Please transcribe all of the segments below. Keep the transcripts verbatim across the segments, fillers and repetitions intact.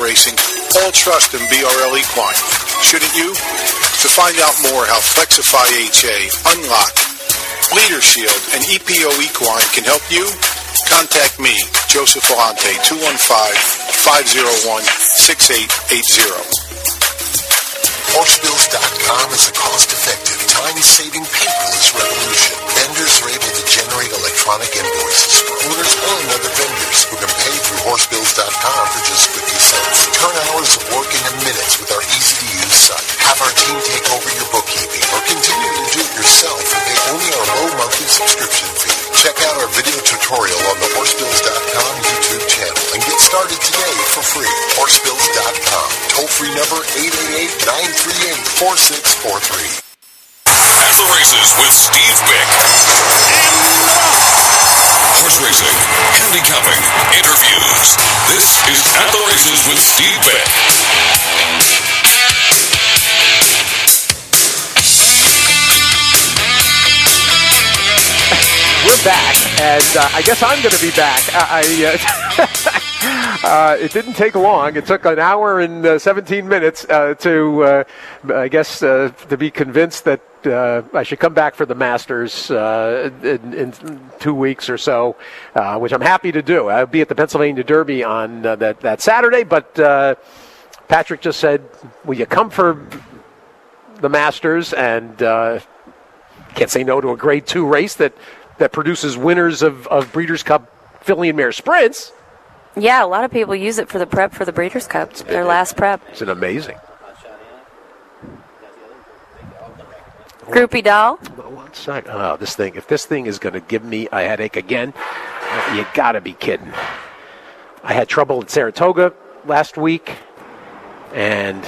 racing, all trust in B R L Equine. Shouldn't you? To find out more how Flexify H A, Unlock, Leader Shield, and E P O Equine can help you, contact me, Joseph Volante, two one five, five oh one, six eight eight zero. Horsebills dot com is a cost-effective, time-saving paperless revolution. Vendors are able to generate electronic invoices for owners and other vendors who can pay through Horsebills dot com for just fifty cents. Turn hours of work into minutes with our easy-to-use site. Have our team take over your bookkeeping or continue to do it yourself and pay only our low monthly subscription fee. Check out our video tutorial on the Horsebills dot com YouTube channel and get started today for free. Horsebills dot com. Toll-free number eight eight eight, nine three eight, four six four three. At the Races with Steve Bick. Horse racing, handicapping, interviews. This is At the Races with Steve Bick. We're back, and uh, I guess I'm going to be back. I, I uh, uh, it didn't take long. It took an hour and uh, seventeen minutes uh, to, uh, I guess, uh, to be convinced that uh, I should come back for the Masters uh, in, in two weeks or so, uh, which I'm happy to do. I'll be at the Pennsylvania Derby on uh, that that Saturday, but uh, Patrick just said, "Will you come for the Masters?" And uh, can't say no to a Grade Two race that. that produces winners of, of Breeders' Cup filly and mare sprints. Yeah, a lot of people use it for the prep for the Breeders' Cup, it's, their it, last prep. It's an amazing. Groupie doll. One sec. Oh, this thing. If this thing is going to give me a headache again, uh, you got to be kidding. I had trouble at Saratoga last week, and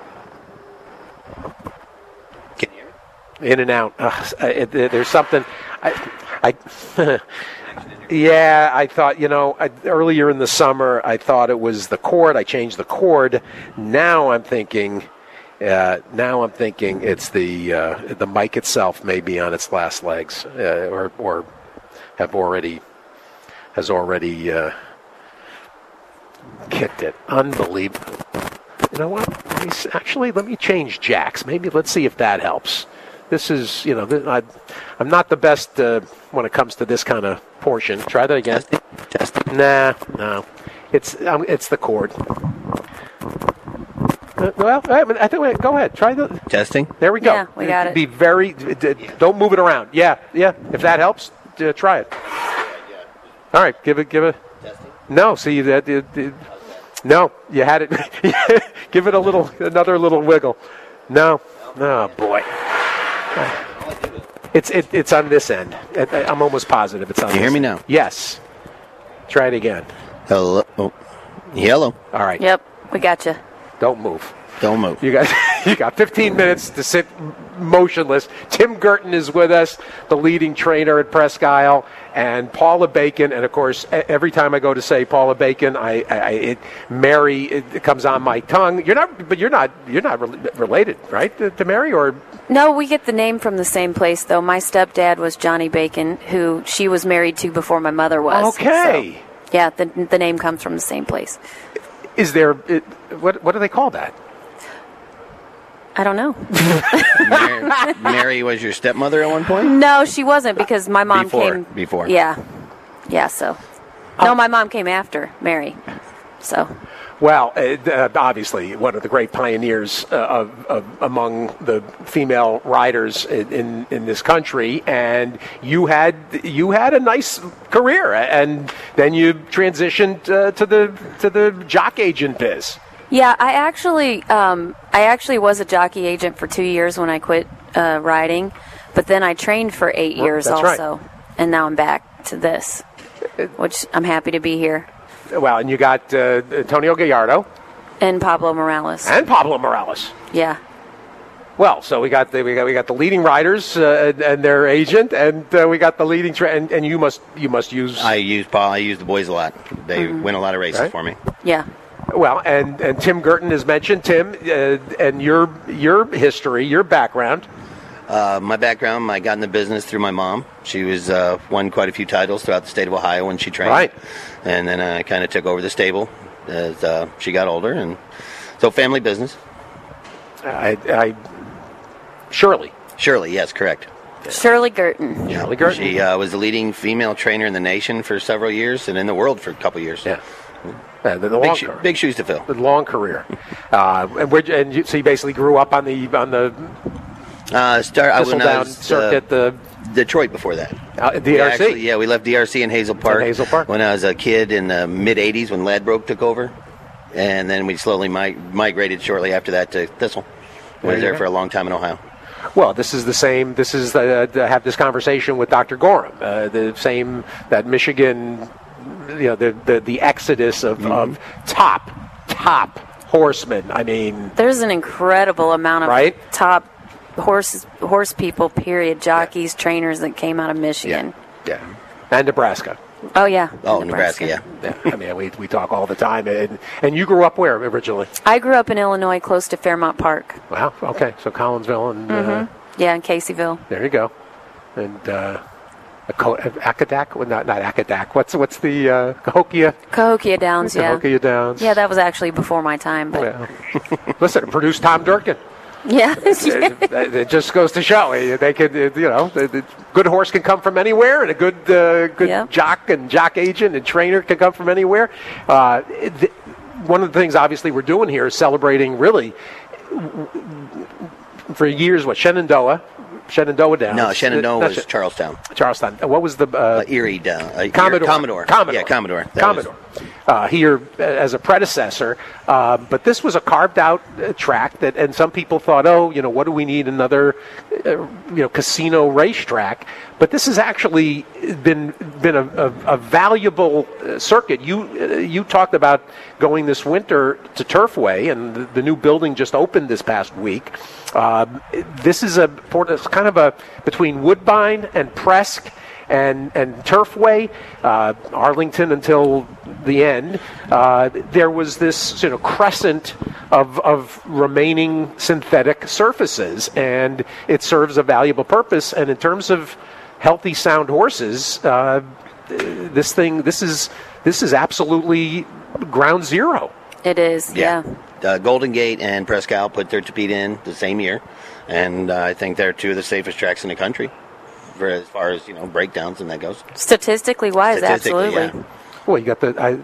in and out. Uh, it, it, there's something. I, I yeah, I thought, you know, I, earlier in the summer, I thought it was the cord. I changed the cord. Now I'm thinking, uh, now I'm thinking it's the uh, the mic itself may be on its last legs, uh, or or have already has already uh, kicked it. Unbelievable. You know what? Let me, actually, let me change jacks. Maybe let's see if that helps. This is, you know, th- I, I'm not the best uh, when it comes to this kind of portion. Try that again. Testing. Testing. Nah, no. It's um, it's the cord. Uh, well, I think. Wait, go ahead. Try the testing. There we go. Yeah, we got it. Be very. D- d- don't move it around. Yeah, yeah. If that helps, uh, try it. All right. Give it. Give it. Testing. No. See that. Uh, uh, no, you had it. Give it a little, another little wiggle. No. Oh boy. It's it, it's on this end. I'm almost positive it's on. Can you this hear me end. now? Yes. Try it again. Hello. Oh. Hello. All right. Yep, we got you. Don't move. Don't move. You guys, you got fifteen minutes to sit motionless. Tim Girton is with us, the leading trainer at Presque Isle, and Paula Bacon. And of course, every time I go to say Paula Bacon, I, I it, Mary it comes on my tongue. You're not, but you're not, you're not re- related, right, to, to Mary, or? No, we get the name from the same place, though. My stepdad was Johnny Bacon, who she was married to before my mother was. Okay. So, yeah, the the name comes from the same place. Is there? It, what what do they call that? I don't know. Mary, Mary was your stepmother at one point? No, she wasn't, because my mom Before, came before. Yeah, yeah. So, no, my mom came after Mary. So. Well, uh, obviously, one of the great pioneers uh, of, of among the female riders in, in, in this country, and you had you had a nice career, and then you transitioned uh, to the to the jock agent biz. Yeah, I actually um, I actually was a jockey agent for two years when I quit uh, riding, but then I trained for eight Well, years that's also, right. and now I'm back to this, which I'm happy to be here. Well, and you got uh, Antonio Gallardo And Pablo Morales. and Pablo Morales. Yeah. Well, so we got the we got we got the leading riders uh, and, and their agent, and uh, we got the leading tra- and, and you must you must use. I use Paul. I use the boys a lot. They Mm-hmm. win a lot of races Right. for me. Yeah. Well, and, and Tim Girton is mentioned. Tim, uh, and your your history, your background. Uh, my background, I got in the business through my mom. She was uh, won quite a few titles throughout the state of Ohio when she trained. Right. And then I kind of took over the stable as uh, she got older, and so family business. I, I Shirley. Shirley, yes, correct. Shirley Girton. Yeah. Shirley Girton. She uh, was the leading female trainer in the nation for several years, and in the world for a couple years. Yeah. Yeah, the, the Big, long sho- career. big shoes to fill. The long career. uh, and where and you, so you basically grew up on the on the Uh, start, I, when I Thistledown was, circuit, uh, the Detroit before that. uh, D We R C. actually- yeah, we left D R C in Hazel Park. In Hazel Park. When I was a kid in the mid eighties when Ladbroke took over. And then we slowly mi- migrated shortly after that to Thistle. I was you there go. for a long time in Ohio. Well, this is the same. This is the, to have this conversation with Doctor Gorham. Uh, the same that Michigan, you know, the the, the exodus of, Mm-hmm. of top top horsemen. I mean, There's an incredible amount of Right? top horse horse people, period, jockeys, trainers that came out of Michigan. yeah, and Nebraska. Oh yeah. Oh, Nebraska, yeah. Yeah, I mean, we we talk all the time. And and you grew up where originally? I grew up in Illinois, close to Fairmount Park. Wow. Okay, so Collinsville and uh, Yeah, in Caseyville. there you go, and. Uh, a Co- Akadak? Well, not not Akadak. What's what's the uh, Cahokia? Cahokia Downs, yeah. Cahokia Downs. Yeah, that was actually before my time, but Well, listen, it produced Tom Durkin. yeah. it, it just goes to show they could, you know, the, the good horse can come from anywhere, and a good uh, good Yeah. jock and jock agent and trainer can come from anywhere. Uh, it, one of the things, obviously, we're doing here is celebrating really for years what Shenandoah, Shenandoah Downs. No, Shenandoah Uh, was not Sh- Charlestown. Charlestown. What was the uh, Uh, Erie down. Uh, Commodore. Commodore. Commodore. Yeah, Commodore. That Commodore. Uh, here uh, as a predecessor, uh, but this was a carved-out uh, track that, and some people thought, oh, you know, what do we need another, uh, you know, casino racetrack? But this has actually been been a, a, a valuable uh, circuit. You uh, you talked about going this winter to Turfway, and the, the new building just opened this past week. Um, this is a it's kind of a between Woodbine and Presque and and Turfway, uh, Arlington until the end. Uh, there was this you know crescent of of remaining synthetic surfaces, and it serves a valuable purpose. And in terms of healthy, sound horses, uh, this thing this is this is absolutely ground zero. It is, yeah. Uh, Golden Gate and Presque Isle put their Tapete in the same year, and uh, I think they're two of the safest tracks in the country, for as far as you know breakdowns and that goes. Statistically wise, Statistically, absolutely. yeah. Well, you got the. I,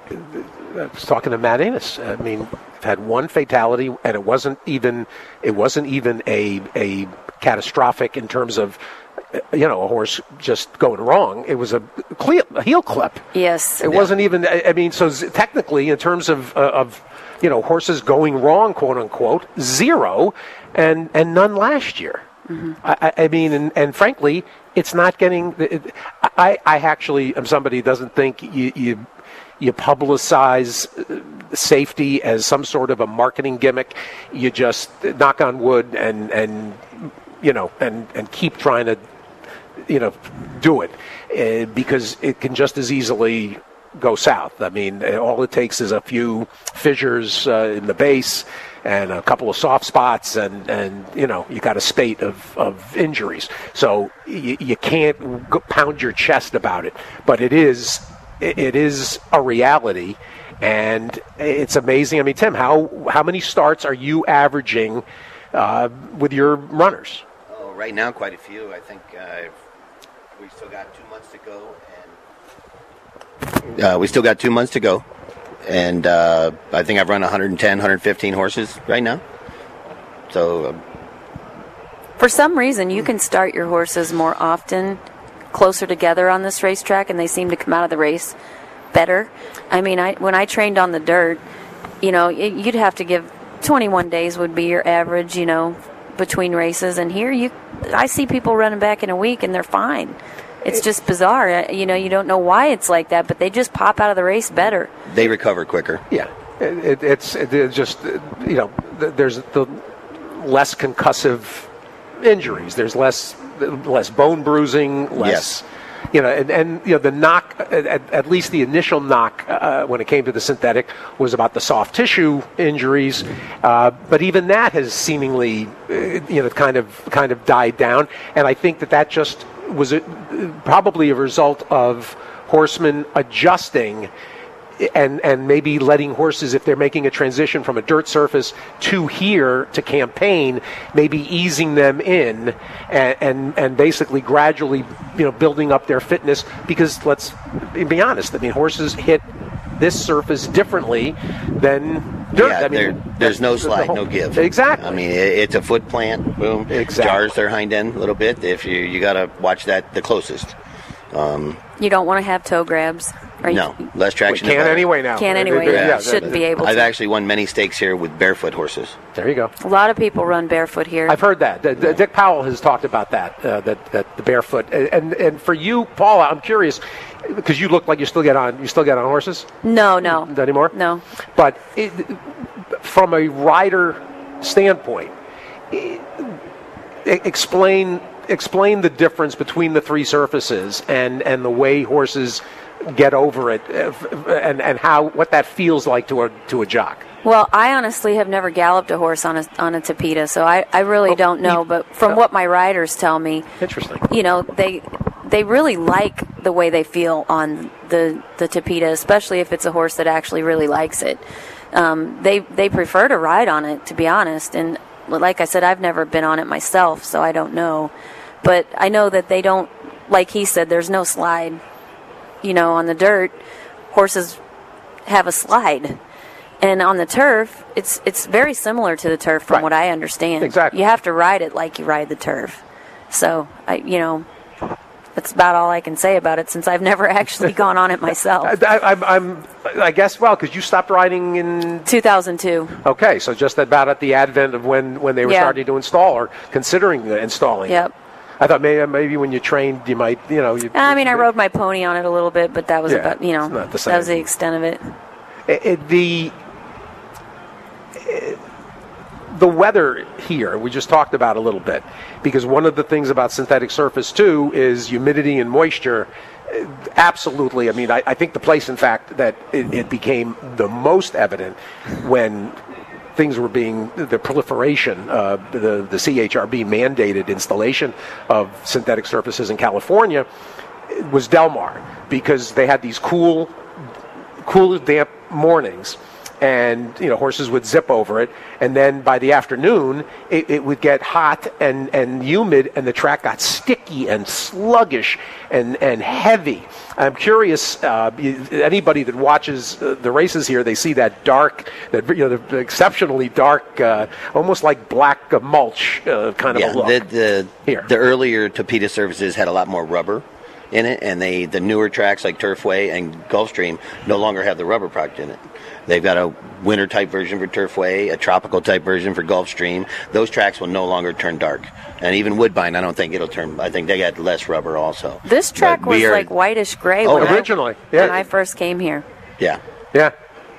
I was talking to Matt Amos. I mean, we've had one fatality, and it wasn't even. It wasn't even a a catastrophic in terms of, you know, a horse just going wrong. It was a, cle- a heel clip. Yes. It wasn't even. I I mean, so z- technically, in terms of uh, of you know horses going wrong, quote unquote, zero, and and none last year. I, I mean, and, and frankly, it's not getting. It, I, I actually am somebody who doesn't think you you, you publicize safety as some sort of a marketing gimmick. You just knock on wood and and you know and, and keep trying to you know do it uh, because it can just as easily go south. I mean, all it takes is a few fissures uh, in the base and a couple of soft spots, and, and you know, you got a spate of, of injuries. So you, you can't go pound your chest about it, but it is it is a reality, and it's amazing. I mean, Tim, how how many starts are you averaging uh, with your runners? Oh, right now, quite a few. I think uh, we still got two months to go, and uh, we still got two months to go. And uh, I think I've run one hundred ten, one hundred fifteen horses right now. So, um, For some reason, you can start your horses more often closer together on this racetrack, and they seem to come out of the race better. I mean, I when I trained on the dirt, you know, it, you'd have to give twenty-one days would be your average, you know, between races. And here, you, I see people running back in a week, and they're fine. It's just bizarre. You know, you don't know why it's like that, but they just pop out of the race better. they recover quicker. Yeah, it, it, it's it's just you know there's the less concussive injuries. There's less less bone bruising. Less, Yes. You know, and, and you know the knock. At, at least the initial knock uh, when it came to the synthetic was about the soft tissue injuries, uh, but even that has seemingly uh, you know kind of kind of died down. And I think that that just was a, probably a result of horsemen adjusting and and maybe letting horses, if they're making a transition from a dirt surface to here to campaign, maybe easing them in and and, and basically gradually, you know, building up their fitness. Because let's be honest, I mean, horses hit this surface differently than dirt. Yeah, I mean, there, there's no slide, whole, no give. Exactly. I mean, it, it's a foot plant. Boom. Exactly. Jars their hind end a little bit. If you you got to watch that the closest. Um, you don't want to have toe grabs. Right? No, less traction. We can anyway now. Can anyway. Yeah, Yeah, yeah, shouldn't be able to. I've actually won many stakes here with barefoot horses. There you go. A lot of people run barefoot here. I've heard that. D- D- Dick Powell has talked about that. Uh, that that the barefoot. And and for you, Paula, I'm curious because you look like you still get on. You still get on horses? No, no. Not anymore? No. But it, from a rider standpoint, it, explain explain the difference between the three surfaces and, and the way horses get over it, and, and how what that feels like to a to a jock. Well, I honestly have never galloped a horse on a on a Tapeta, so I, I really Oh, don't know. you- But from oh. what my riders tell me, Interesting. you know, they they really like the way they feel on the the Tapeta, especially if it's a horse that actually really likes it. Um, they they prefer to ride on it, to be honest. And like I said, I've never been on it myself, so I don't know. But I know that they don't, like he said, there's no slide. You know, on the dirt, horses have a slide. And on the turf, it's it's very similar to the turf from Right. what I understand. Exactly. You have to ride it like you ride the turf. So, I, you know, that's about all I can say about it since I've never actually gone on it myself. I, I, I'm, I'm, I guess, well, because you stopped riding in... two thousand two. Okay, so just about at the advent of when, when they were Yeah. starting to install or considering the installing. Yep. I thought maybe maybe when you trained, you might, you know... You, I mean, I rode my pony on it a little bit, but that was Yeah, about, you know, it's not the that was same. the extent of it. It, it- the it- the weather here we just talked about a little bit, because one of the things about synthetic surface too is humidity and moisture. Uh, Absolutely, I mean, I, I think the place, in fact, that it, it became the most evident when things were being the proliferation, uh, the the C H R B mandated installation of synthetic surfaces in California was Del Mar, because they had these cool. cool, damp mornings, and you know horses would zip over it, and then by the afternoon it, it would get hot and, and humid, and the track got sticky and sluggish and, and heavy. I'm curious, uh, anybody that watches uh, the races here, they see that dark, that you know, the exceptionally dark, uh, almost like black uh, mulch uh, kind of Yeah, a look. the the, Here. the earlier Tapeta surfaces had a lot more rubber in it, and they the newer tracks like Turfway and Gulfstream no longer have the rubber product in it. They've got a winter type version for Turfway, a tropical type version for Gulfstream. Those tracks will no longer turn dark, and even Woodbine, I don't think it'll turn. I think they got less rubber also. This track But was we are- like whitish gray Oh, when, originally, I, yeah. when I first came here. Yeah. yeah.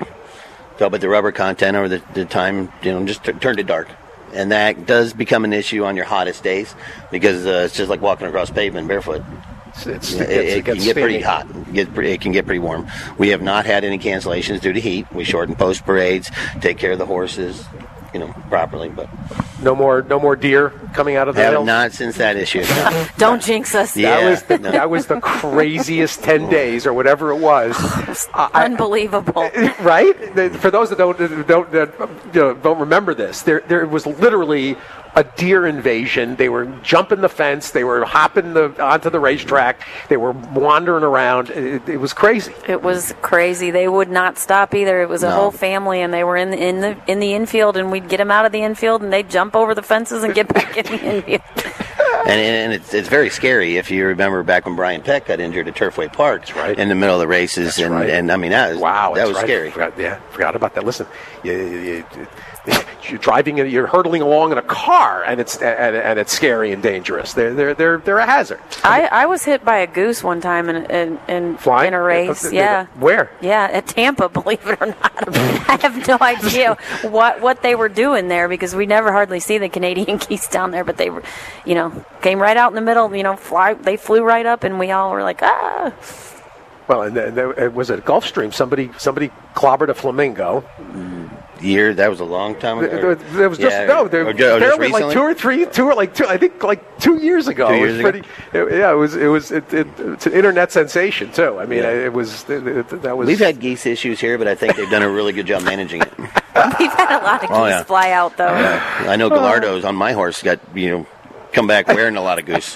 So, but the rubber content over the, the time, you know, just t- turned it dark. And that does become an issue on your hottest days, because uh, it's just like walking across pavement barefoot. It's, it's, It, it, it, gets, it can gets get pretty steamy. hot. It, get pretty, it can get pretty warm. We have not had any cancellations due to heat. We shorten post parades, take care of the horses, you know, properly. But No more, no more deer coming out of the have hills. not since that issue. No. Don't jinx us. Yeah. That was the, no. that was the craziest ten days or whatever it was. I- I- Unbelievable. right? The- For those that don't that don't that, you know, don't remember this, there there was literally a deer invasion. They were jumping the fence. They were hopping the onto the racetrack. They were wandering around. It, it was crazy. It was crazy. They would not stop either. It was a No. whole family, and they were in the, in the in the infield, and we'd get them out of the infield, and they'd jump over the fences and get back in the infield. And, and it's, it's very scary if you remember back when Brian Peck got injured at Turfway Park right. in the middle of the races. and, right. and I mean, that was, Wow, that that's was right. scary. Forgot, yeah, forgot about that. Listen, you, you, you, you're driving, you're hurtling along in a car, and it's and, and it's scary and dangerous. They're they're they're they're a hazard. I, I was hit by a goose one time in in, in, Flying in a race. Uh, uh, Yeah. Where? Yeah, at Tampa, believe it or not. I have no idea what what they were doing there, because we never hardly see the Canadian geese down there, but they were, you know, came right out in the middle, you know, fly, they flew right up, and we all were like, ah. Well, and, and it was at Gulfstream. Somebody somebody clobbered a flamingo. year. That was a long time ago. There was just Yeah, no. There, or- or just apparently like recently? two or three, two or like two. I think like two years ago. Two It years was ago? pretty, it- yeah, it was. It was. It, it, it's an internet sensation too. I mean, Yeah. it was. It, it- that was. We've had geese issues here, but I think they've done a really good job managing it. We've had a lot of geese Oh, yeah. fly out, though. I know Gallardo's on my horse got, you know, come back wearing a lot of goose.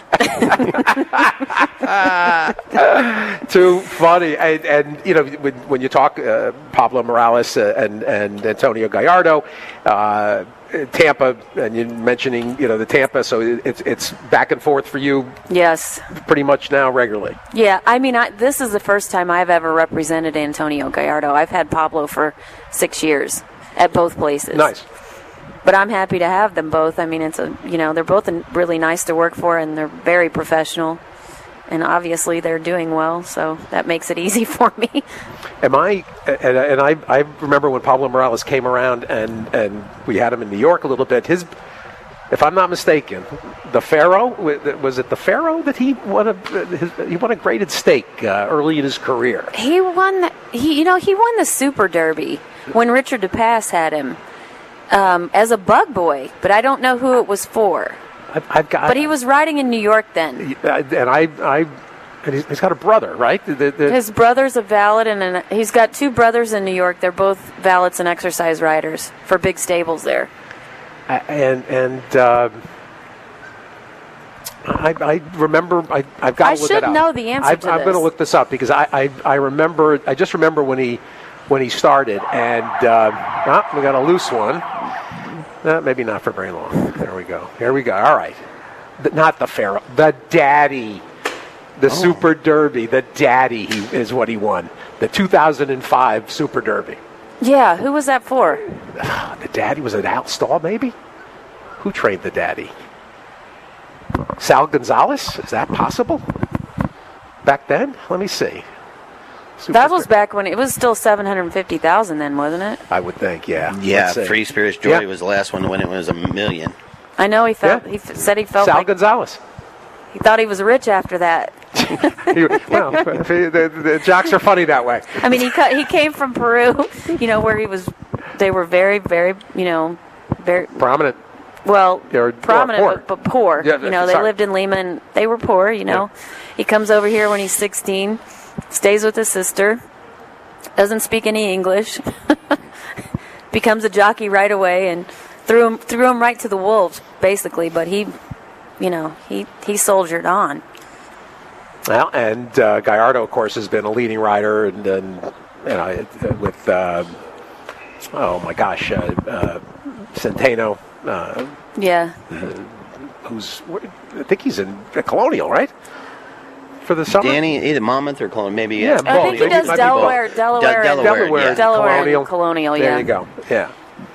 too funny. And, and you know, when, when you talk uh, Pablo Morales uh, and and Antonio Gallardo, uh, Tampa, and you're mentioning you know the Tampa, so it's it's back and forth for you Yes. pretty much now regularly. Yeah, I mean, I, this is the first time I've ever represented Antonio Gallardo. I've had Pablo for six years at both places. Nice. But I'm happy to have them both. I mean, it's a you know they're both really nice to work for, and they're very professional, and obviously they're doing well, so that makes it easy for me. Am I? And, and I, I remember when Pablo Morales came around, and, and we had him in New York a little bit. His, if I'm not mistaken, the Pharaoh was it the Pharaoh that he won a his, he won a graded stake uh, early in his career. He won. The, he you know he won the Super Derby when Richard DePass had him um, as a bug boy, but I don't know who it was for. I've, I've got. But he was riding in New York then. And I, I, and he's, he's got a brother, right? The, the, His brother's a valet, and an, he's got two brothers in New York. They're both valets and exercise riders for big stables there. and and uh, I, I remember I, I've got I to look should it up. know the answer I've, to I'm going to this. look this up because I, I I remember I just remember when he when he started and uh, oh, we got a loose one. Uh, maybe not for very long. There we go. Here we go. All right, the, not the Pharaoh, the Daddy, the Oh. Super Derby. The Daddy he, is what he won. The two thousand five Super Derby. Yeah, who was that for? The Daddy was it Al Stahl maybe? Who trained the Daddy? Sal Gonzalez? Is that possible? Back then? Let me see. Super That was Derby. back when it was still seven hundred fifty thousand then, wasn't it? I would think, yeah. Yeah, Let's see. Free Spirits Joy Yeah. was the last one to win. It was a million. I know he felt. Yeah. He f- said he felt Sal like Gonzalez. he thought he was rich after that. He- well, if he- the, the jocks are funny that way. I mean, he cu- he came from Peru, you know, where he was. They were very, very, you know, very Prominent. well They were- prominent, well, poor. but, but poor. Yeah, you know, they sorry. lived in Lima and they were poor. You know, he comes over here when he's sixteen, stays with his sister, doesn't speak any English, becomes a jockey right away, and threw him threw him right to the wolves, basically. But he, you know, he he soldiered on. Well, and uh, Gallardo, of course, has been a leading rider, and, and you know, it- with uh, oh my gosh, uh, uh, Centeno, uh, Yeah, who's I think he's in Colonial, right? For the summer. Danny, either Monmouth or Cologne, maybe. Yeah, Yeah, I think he Both. does Might be both. Delaware, Delaware, De- and- Delaware, Delaware, yeah. Delaware Colonial. and Colonial. There Yeah, you go. Yeah.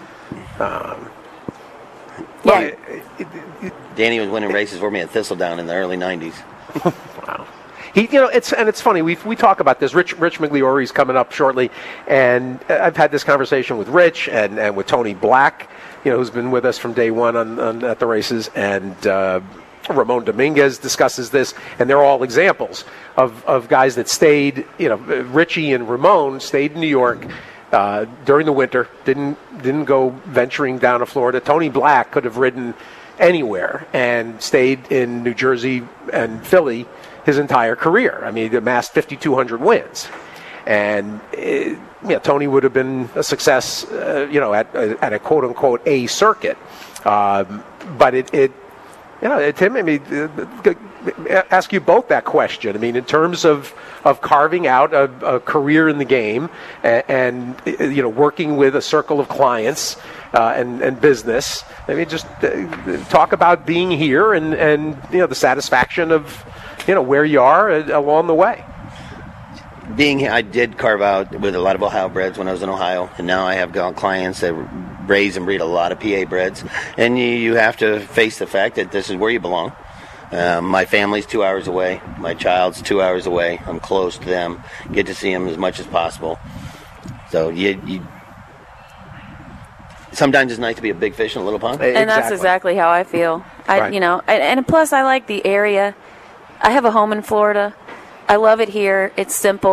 yeah. Danny was winning races for me at Thistledown in the early nineties. Wow. He, you know, it's and it's funny. We we talk about this. Rich Rich Migliori's coming up shortly, and I've had this conversation with Rich and, and with Tony Black, you know, who's been with us from day one on, on at the races, and uh, Ramon Dominguez discusses this, and they're all examples of, of guys that stayed. You know, Richie and Ramon stayed in New York uh, during the winter. Didn't didn't go venturing down to Florida. Tony Black could have ridden anywhere and stayed in New Jersey and Philly his entire career. I mean, he amassed fifty-two hundred wins. And, it, you know, Tony would have been a success, uh, you know, at, at a quote-unquote A circuit. Um, but it, it, you know, Tim, I mean, uh, ask you both that question. I mean, in terms of, of carving out a, a career in the game and, and, you know, working with a circle of clients uh, and, and business, I mean, just uh, talk about being here and, and, you know, the satisfaction of, you know, where you are along the way. Being here, I did carve out with a lot of Ohio breds when I was in Ohio, and now I have got clients that raise and breed a lot of P A breds, and you, you have to face the fact that this is where you belong. Um, my family's two hours away. My child's two hours away. I'm close to them. Get to see them as much as possible. So you, you sometimes it's nice to be a big fish in a little pond. And that's exactly how I feel. I, Right. you know, and, and plus I like the area. I have a home in Florida. I love it here. It's simple,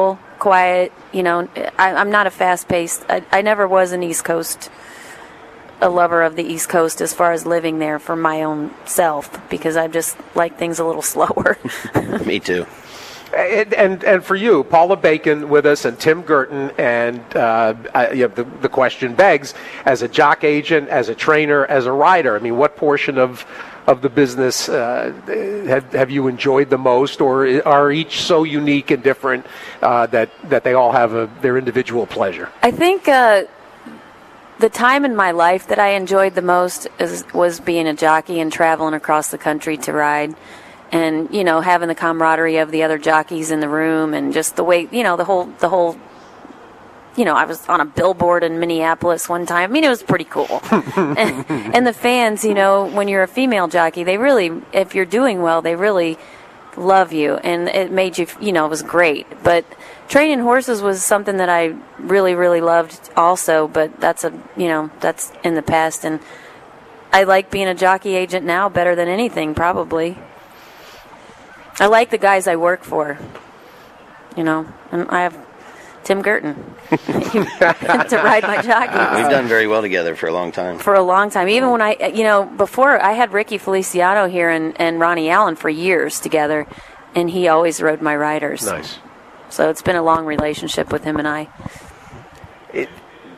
quiet. You know, I, I'm not a fast-paced. I, I never was an East Coast, a lover of the East Coast as far as living there for my own self, because I just like things a little slower. Me too. And, and and for you, Paula Bacon with us and Tim Gerton, and uh, I, you know, the, the question begs, as a jock agent, as a trainer, as a rider, I mean, what portion of of the business uh, have, have you enjoyed the most, or are each so unique and different uh, that, that they all have a, their individual pleasure? I think uh, the time in my life that I enjoyed the most is, was being a jockey and traveling across the country to ride. And, you know, having the camaraderie of the other jockeys in the room, and just the way, you know, the whole, the whole, you know, I was on a billboard in Minneapolis one time. I mean, it was pretty cool. and, and the fans, you know, when you're a female jockey, they really, if you're doing well, they really love you. And it made you, you know, it was great. But training horses was something that I really, really loved also. But that's a, you know, that's in the past. And I like being a jockey agent now better than anything, probably. I like the guys I work for, you know, and I have Tim Gerton to ride my jockeys. We've done very well together for a long time. For a long time. Even when I, you know, before I had Ricky Feliciano here and, and Ronnie Allen for years together, and he always rode my riders. Nice. So it's been a long relationship with him and I. It,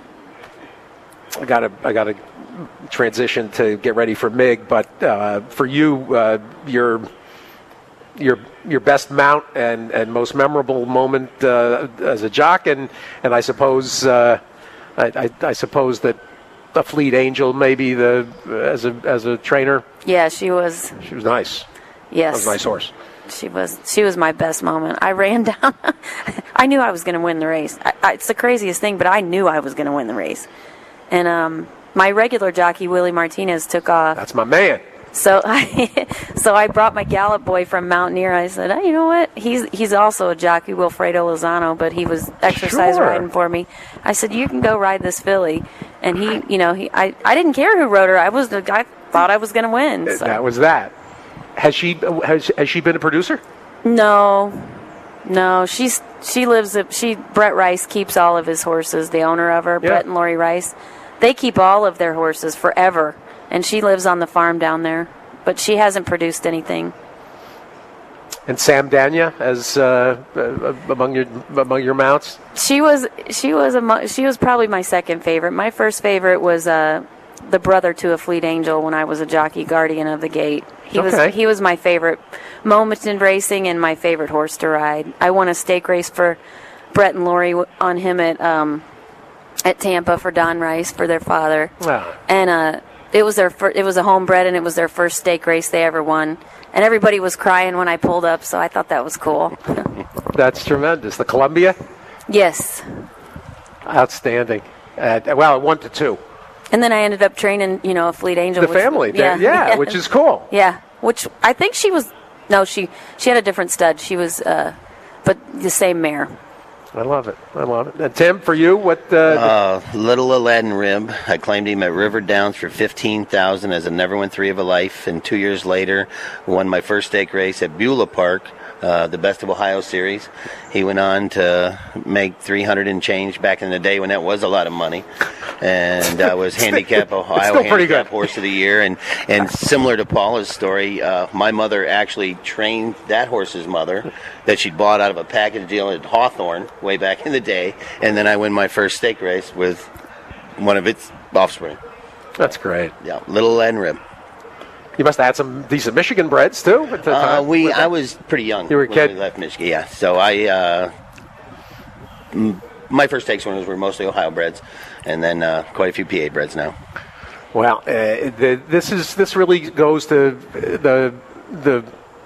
I got to I got to transition to get ready for M I G, but uh, for you, uh, you're. Your your best mount and, and most memorable moment uh, as a jock, and and I suppose uh, I, I, I suppose that a Fleet Angel maybe the as a as a trainer. Yeah, she was. She was nice. Yes, that was a nice horse. She was. She was my best moment. I ran down. I knew I was going to win the race. I, I, it's the craziest thing, but I knew I was going to win the race. And um, my regular jockey Willie Martinez took off. That's my man. So I, so I brought my Gallop boy from Mountaineer. I said, oh, you know what? He's he's also a jockey, Wilfredo Lozano, but he was exercise Sure. riding for me. I said, you can go ride this filly, and he, you know, he, I, I didn't care who rode her. I was the guy thought I was going to win. So. That was that. Has she has has she been a producer? No, no. She's she lives. She Brett Rice keeps all of his horses. The owner of her, Yeah. Brett and Lori Rice, they keep all of their horses forever. And she lives on the farm down there, but she hasn't produced anything. And Sam Dania as uh, uh, among your among your mounts. She was she was a she was probably my second favorite. My first favorite was uh, the brother to a Fleet Angel when I was a jockey, Guardian of the Gate. He Okay. was he was my favorite moment in racing and my favorite horse to ride. I won a stake race for Brett and Lori on him at um, at Tampa for Don Rice for their father, Wow. and uh. It was their fir- it was a homebred, and it was their first stake race they ever won. And everybody was crying when I pulled up, so I thought that was cool. That's tremendous. The Columbia, Yes. outstanding. Uh, well, one to two. And then I ended up training, you know, a Fleet Angel. The which- family, yeah, yeah, which is cool. Yeah, which I think she was. No, she she had a different stud. She was, uh, but the same mare. I love it. I love it. And Tim, for you, what? Uh, Uh, little Aladdin Rib. I claimed him at River Downs for fifteen thousand as a never win three of a life, and two years later, won my first stake race at Beulah Park, uh, the Best of Ohio Series. He went on to make three hundred and change back in the day when that was a lot of money, and I was handicap Ohio still pretty handicap good. horse of the year. And and similar to Paula's story, uh, my mother actually trained that horse's mother that she'd bought out of a package deal at Hawthorne way back in the day, and then I win my first stake race with one of its offspring. that's great. Yeah, little Aladdin Rib. You must have had some decent Michigan breds too. At the Uh, time. we Was I that- was pretty young You were a when kid? we left Michigan. Yeah, so I uh, m- my first stakes winners were mostly Ohio breds, and then uh, quite a few P A breds now. Well, uh, the, this is this really goes to the the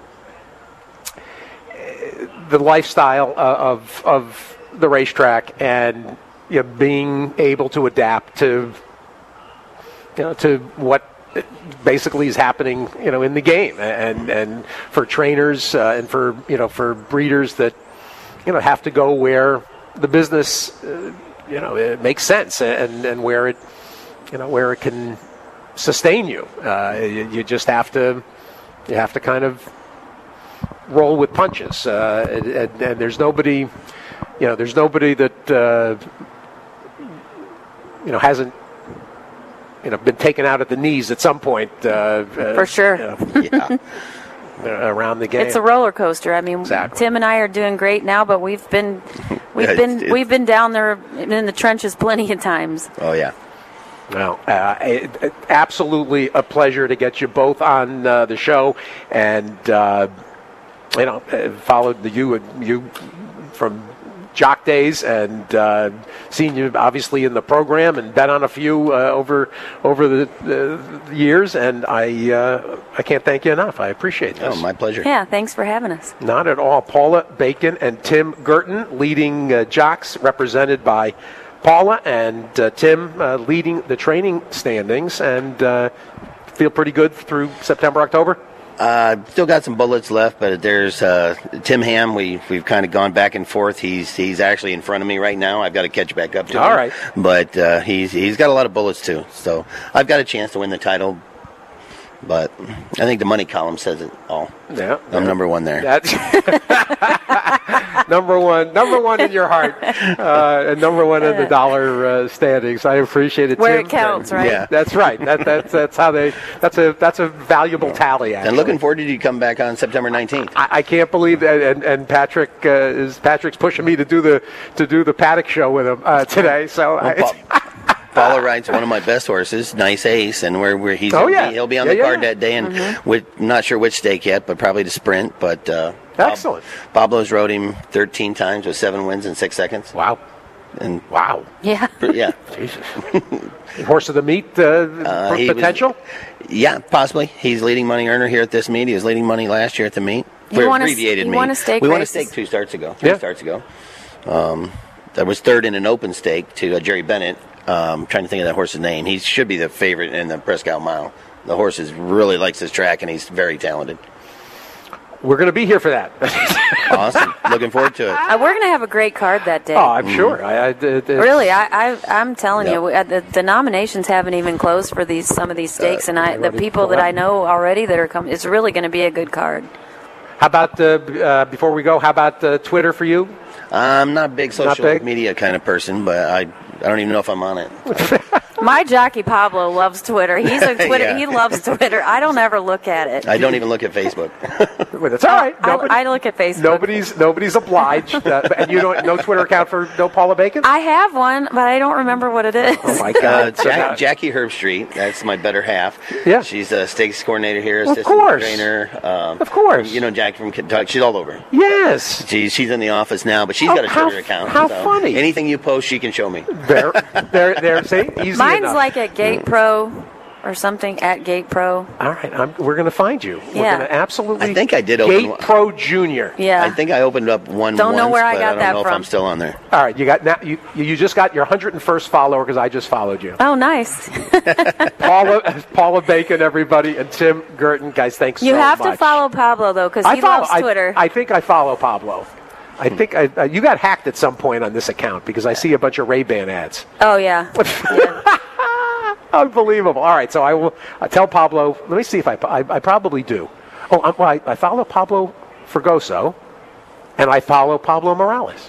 the lifestyle of of the racetrack, and you know, being able to adapt to you know to what basically is happening you know in the game, and and for trainers uh, and for you know for breeders that you know have to go where the business uh, you know it makes sense, and and where it you know where it can sustain you. Uh, you, you just have to you have to kind of roll with punches, uh, and, and, and there's nobody you know, there's nobody that uh, you know hasn't you know been taken out at the knees at some point. Uh, uh, For sure. You know, yeah. Around the game, it's a roller coaster. I mean, exactly. Tim and I are doing great now, but we've been we've Yeah, been it's- we've been down there in the trenches plenty of times. Oh, yeah. Well, uh, it, it, absolutely a pleasure to get you both on uh, the show, and uh, you know, uh, followed the, you you from Jock days, and uh, seen you obviously in the program, and been on a few uh, over over the, the years, and I uh, I can't thank you enough. I appreciate this. Oh, my pleasure. Yeah, thanks for having us. Not at all. Paula Bacon and Tim Girton leading uh, jocks, represented by Paula, and uh, Tim uh, leading the training standings, and uh, feel pretty good through September, October? Uh, still got some bullets left, but there's uh, Tim Ham. We, we've kind of gone back and forth. He's he's actually in front of me right now. I've got to catch back up to him. All right. But uh, he's he's got a lot of bullets, too. So I've got a chance to win the title. But I think the money column says it all. Yeah, I'm yeah. number one there. That's number one, number one in your heart, uh, and number one in the dollar uh, standings. I appreciate it. Where Tim. it counts, right? Yeah. That's right. That, that's that's how they. That's a that's a valuable tally. Actually. And looking forward to you come back on September nineteenth. I, I can't believe that, and, and Patrick uh, is Patrick's pushing me to do the to do the paddock show with him uh, today. So. Well, I, Pa- Paula rides one of my best horses, Nice Ace, and where where he's Oh, gonna yeah. be, he'll be on Yeah, the yeah, card yeah. that day, and with, not sure which stake yet, but probably the sprint. But uh, Excellent. Pab- Pablo's rode him thirteen times with seven wins in six seconds. wow. And Wow. Yeah. yeah, Jesus. Horse of the meet uh, Uh, he was- potential? yeah, possibly. He's leading money earner here at this meet. He was leading money last year at the meet. He For won a- abbreviated he meet. won a stake we won a race. stake two starts ago, three Yeah. starts ago. Um, that was third in an open stake to uh, Jerry Bennett. Um, trying to think of that horse's name. He should be the favorite in the Prescott Mile. The horse is really likes this track, and he's very talented. We're going to be here for that. Awesome. Looking forward to it. Uh, we're going to have a great card that day. Oh, I'm sure. I, I, it- it's- Really, I, I, I'm telling Yeah. you, uh, the, the nominations haven't even closed for these some of these stakes, and I, the ready people for that that? I know already that are coming, it's really going to be a good card. How about, uh, b- uh, before we go, how about uh, Twitter for you? I'm not a big social big? media kind of person, but I I don't even know if I'm on it. My jockey Pablo loves Twitter. He's a Twitter. Yeah. He loves Twitter. I don't ever look at it. I don't even look at Facebook. Well, that's all right. I, Nobody- I look at Facebook. nobody's nobody's obliged. Uh, and you don't no Twitter account for no Paula Bacon? I have one, but I don't remember what it is. Oh my Uh, God! So Jack, now- Jackie Herbstreit, that's my better half. Yeah. She's a stakes coordinator here, Of assistant course. trainer. Um, Of course. You know Jackie from Kentucky. She's all over. yes. She's, she's in the office now, but she's Oh, got a how- Twitter account. how so funny. Anything you post, she can show me. There, there, there. See, easy Mine's enough. like at Gate Pro or something at Gate Pro. All right, I'm, we're going to find you. We're Yeah. going to absolutely. I think I did open Gate one. Pro Junior. Yeah. I think I opened up one Don't know once, where I but got I don't that know if from. I'm still on there. All right, you got now. You you just got your one hundred first follower because I just followed you. Oh, nice. Paula, Paula Bacon, everybody, and Tim Girton. Guys, thanks You so have much. to follow Pablo, though, because I he follow, loves I- Twitter. I, think I follow Pablo. I think I, uh, you got hacked at some point on this account because I see a bunch of Ray-Ban ads. oh, yeah. yeah. Unbelievable. All right, so I will uh, tell Pablo. Let me see if I, I, I probably do. Oh, I'm, well, I, I follow Pablo Fregoso, and I follow Pablo Morales.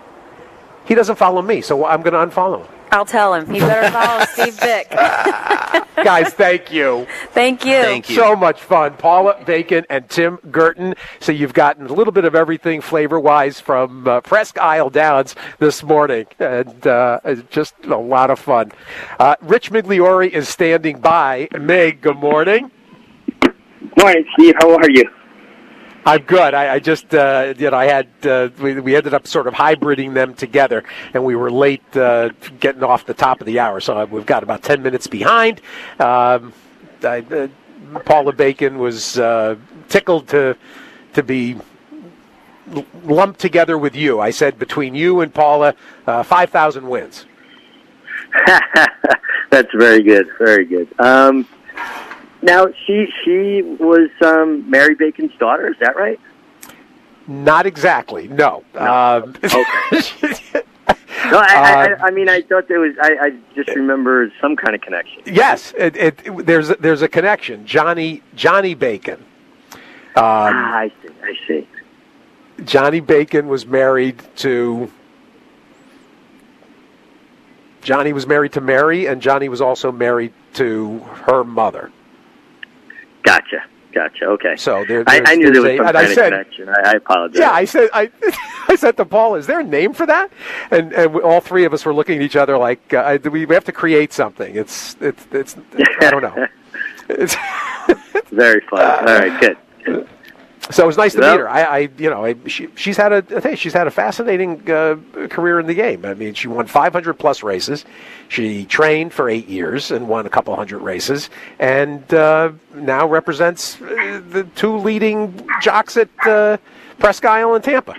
He doesn't follow me, so I'm going to unfollow him. I'll tell him. He better follow Steve Vick. Guys, thank you. Thank you. Thank you. So much fun. Paula Bacon and Tim Girton. So you've gotten a little bit of everything flavor-wise from uh, Presque Isle Downs this morning. And uh, it's just a lot of fun. Uh, Rich Migliori is standing by. Mig, good morning. Morning, Steve. How are you? I'm good. I, I just, uh, you know, I had, uh, we, we ended up sort of hybriding them together, and we were late uh, getting off the top of the hour, so we've got about ten minutes behind. Um, I, uh, Paula Bacon was uh, tickled to to be l- lumped together with you. I said between you and Paula, uh, five thousand wins. That's very good. Very good. Um, now, she she was um, Mary Bacon's daughter. Is that right? Not exactly, no. Um, Okay. No, I, I, I, I mean, I thought there was. I, I just remember some kind of connection. Yes, it, it, it, there's there's a connection. Johnny Johnny Bacon. Um, ah, I see. I see. Johnny Bacon was married to Johnny was married to Mary, and Johnny was also married to her mother. Gotcha. Gotcha. Okay. So there, I, I knew there was a, some and kind I of said, connection. I, I apologize. Yeah, I said, I, I said to Paul, "Is there a name for that?" And and we, all three of us were looking at each other like, uh, "We have to create something." It's it's it's. I don't know. It's very fun. All right, good. good. So it was nice to well, meet her. I, I you know, I, she, she's had a, I think she's had a fascinating uh, career in the game. I mean, she won five hundred plus races. She trained for eight years and won a couple hundred races, and uh, now represents uh, the two leading jocks at uh, Presque Isle and Tampa.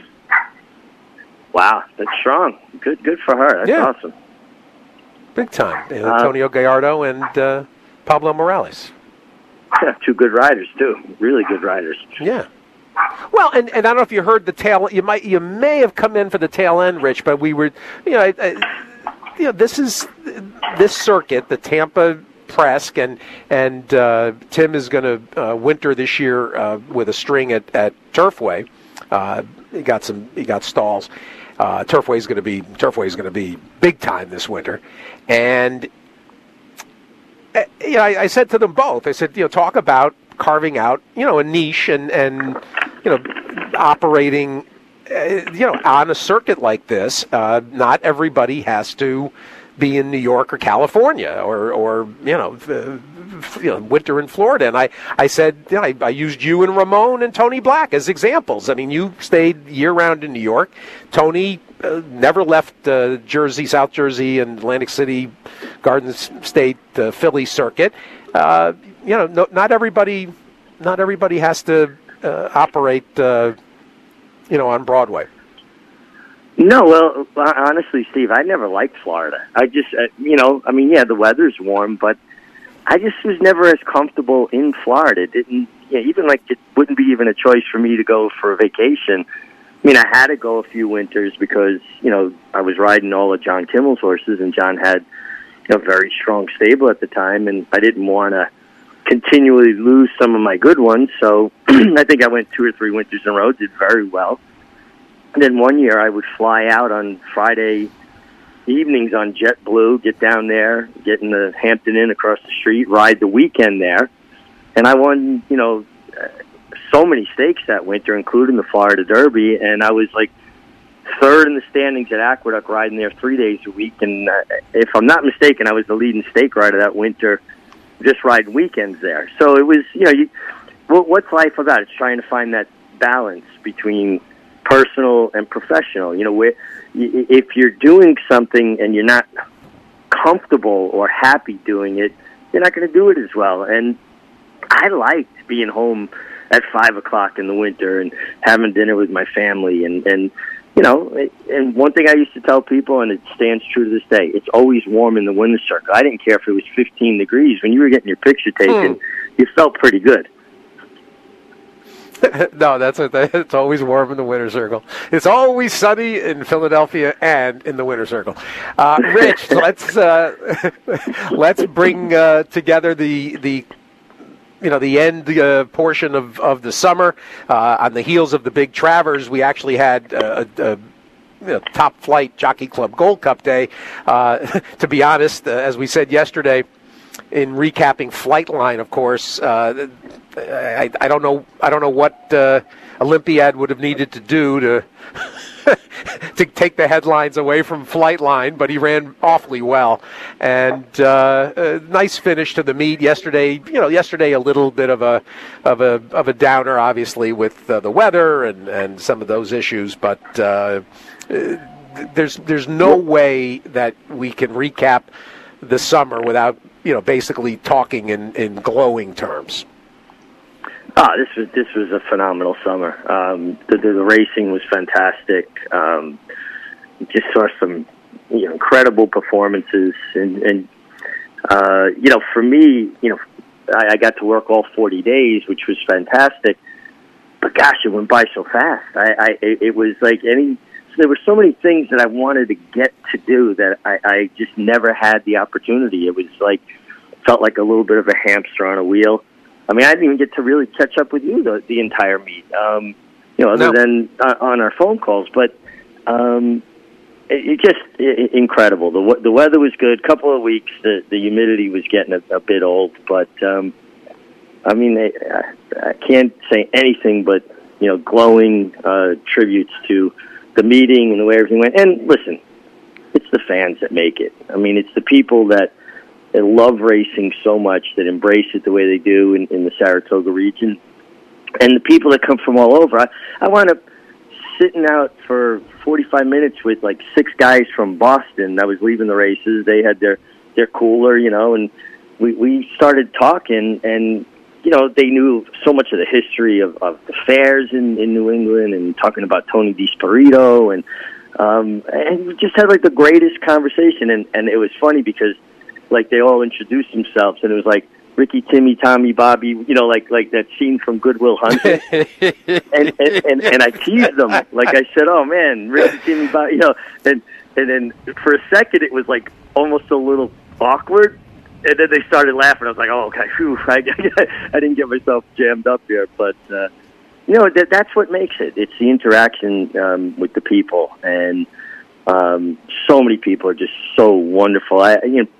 Wow, that's strong. Good, good for her. That's yeah. awesome. Big time. And Antonio uh, Gallardo and uh, Pablo Morales. Yeah, two good riders too. Really good riders. Yeah. Well, and, and I don't know if you heard the tail. You might, you may have come in for the tail end, Rich. But we were, you know, I, I, you know, this is this circuit, the Tampa Presque, and and uh, Tim is going to uh, winter this year uh, with a string at at Turfway. Uh, he got some, he got stalls. Uh, Turfway is going to be Turfway is going to be big time this winter, and. You know, I, I said to them both, I said, you know, talk about carving out, you know, a niche and, and you know, operating, uh, you know, on a circuit like this. Uh, not everybody has to be in New York or California or, or you know, uh, you know, winter in Florida. And I, I said, you know, I, I used you and Ramon and Tony Black as examples. I mean, you stayed year-round in New York. Tony uh, never left uh, Jersey, South Jersey, and Atlantic City, Garden State, uh, Philly circuit. Uh, you know, no, not everybody, not everybody has to uh, operate, uh, you know, on Broadway. No, well, honestly, Steve, I never liked Florida. I just, uh, you know, I mean, yeah, the weather's warm, but I just was never as comfortable in Florida. It didn't, you know, even like it wouldn't be even a choice for me to go for a vacation. I mean, I had to go a few winters because, you know, I was riding all of John Kimmel's horses, and John had, you know, a very strong stable at the time, and I didn't want to continually lose some of my good ones. So I think I went two or three winters in a row, did very well. And then one year I would fly out on Friday evenings on JetBlue, get down there, get in the Hampton Inn across the street, ride the weekend there. And I won, you know, so many stakes that winter, including the Florida Derby. And I was like third in the standings at Aqueduct, riding there three days a week. And uh, if I'm not mistaken, I was the leading stake rider that winter, just riding weekends there. So it was, you know, you, what's life about? It's trying to find that balance between personal and professional. You know, where if you're doing something and you're not comfortable or happy doing it, you're not going to do it as well. And I liked being home at five o'clock in the winter and having dinner with my family. And, and you know, and one thing I used to tell people, and it stands true to this day, it's always warm in the winter circle. I didn't care if it was fifteen degrees. When you were getting your picture taken, mm. you felt pretty good. No, that's what they, it's always warm in the winter circle. It's always sunny in Philadelphia and in the winter circle. Uh, Rich, let's uh, let's bring uh, together the the you know the end uh, portion of, of the summer. Uh, on the heels of the big Travers, we actually had a, a, a you know, top flight Jockey Club Gold Cup day. Uh, to be honest, uh, as we said yesterday, in recapping Flightline, of course, uh, I, I don't know. I don't know what uh, Olympiad would have needed to do to to take the headlines away from Flightline, but he ran awfully well, and uh, a nice finish to the meet yesterday. You know, yesterday a little bit of a of a of a downer, obviously, with uh, the weather and, and some of those issues, but. Uh, there's there's no way that we can recap the summer without, you know, basically talking in, in glowing terms. Oh, this was this was a phenomenal summer. Um, the, the the racing was fantastic. Um, just saw some, you know, incredible performances, and, and uh, you know, for me, you know, I, I got to work all forty days, which was fantastic. But gosh, it went by so fast. I, I it, it was like any. There were so many things that I wanted to get to do that I, I just never had the opportunity. It was like, felt like a little bit of a hamster on a wheel. I mean, I didn't even get to really catch up with you the, the entire meet, um, you know, other no. than uh, on our phone calls. But, um, it just it, incredible. The the weather was good. Couple of weeks, the the humidity was getting a, a bit old, but um, I mean, I, I can't say anything but you know glowing uh, tributes to the meeting and the way everything went. And listen, it's the fans that make it. I mean, it's the people that, that love racing so much, that embrace it the way they do in, in the Saratoga region, and the people that come from all over. I, I wound up sitting out for forty-five minutes with like six guys from Boston that was leaving the races. They had their, their cooler, you know, and we, we started talking, and, you know, they knew so much of the history of, of the fairs in, in New England, and talking about Tony DiSpirito, and um, and we just had like the greatest conversation. And, and it was funny because like they all introduced themselves, and it was like Ricky, Timmy, Tommy, Bobby, you know, like like that scene from Good Will Hunting. and, and, and and I teased them, like I said, oh man, Ricky, Timmy, Bobby, you know, and and then for a second it was like almost a little awkward. And then they started laughing. I was like, "Oh, okay, whew, I, I didn't get myself jammed up here." But uh, you know, that, that's what makes it. It's the interaction um, with the people, and um, so many people are just so wonderful. I, you know,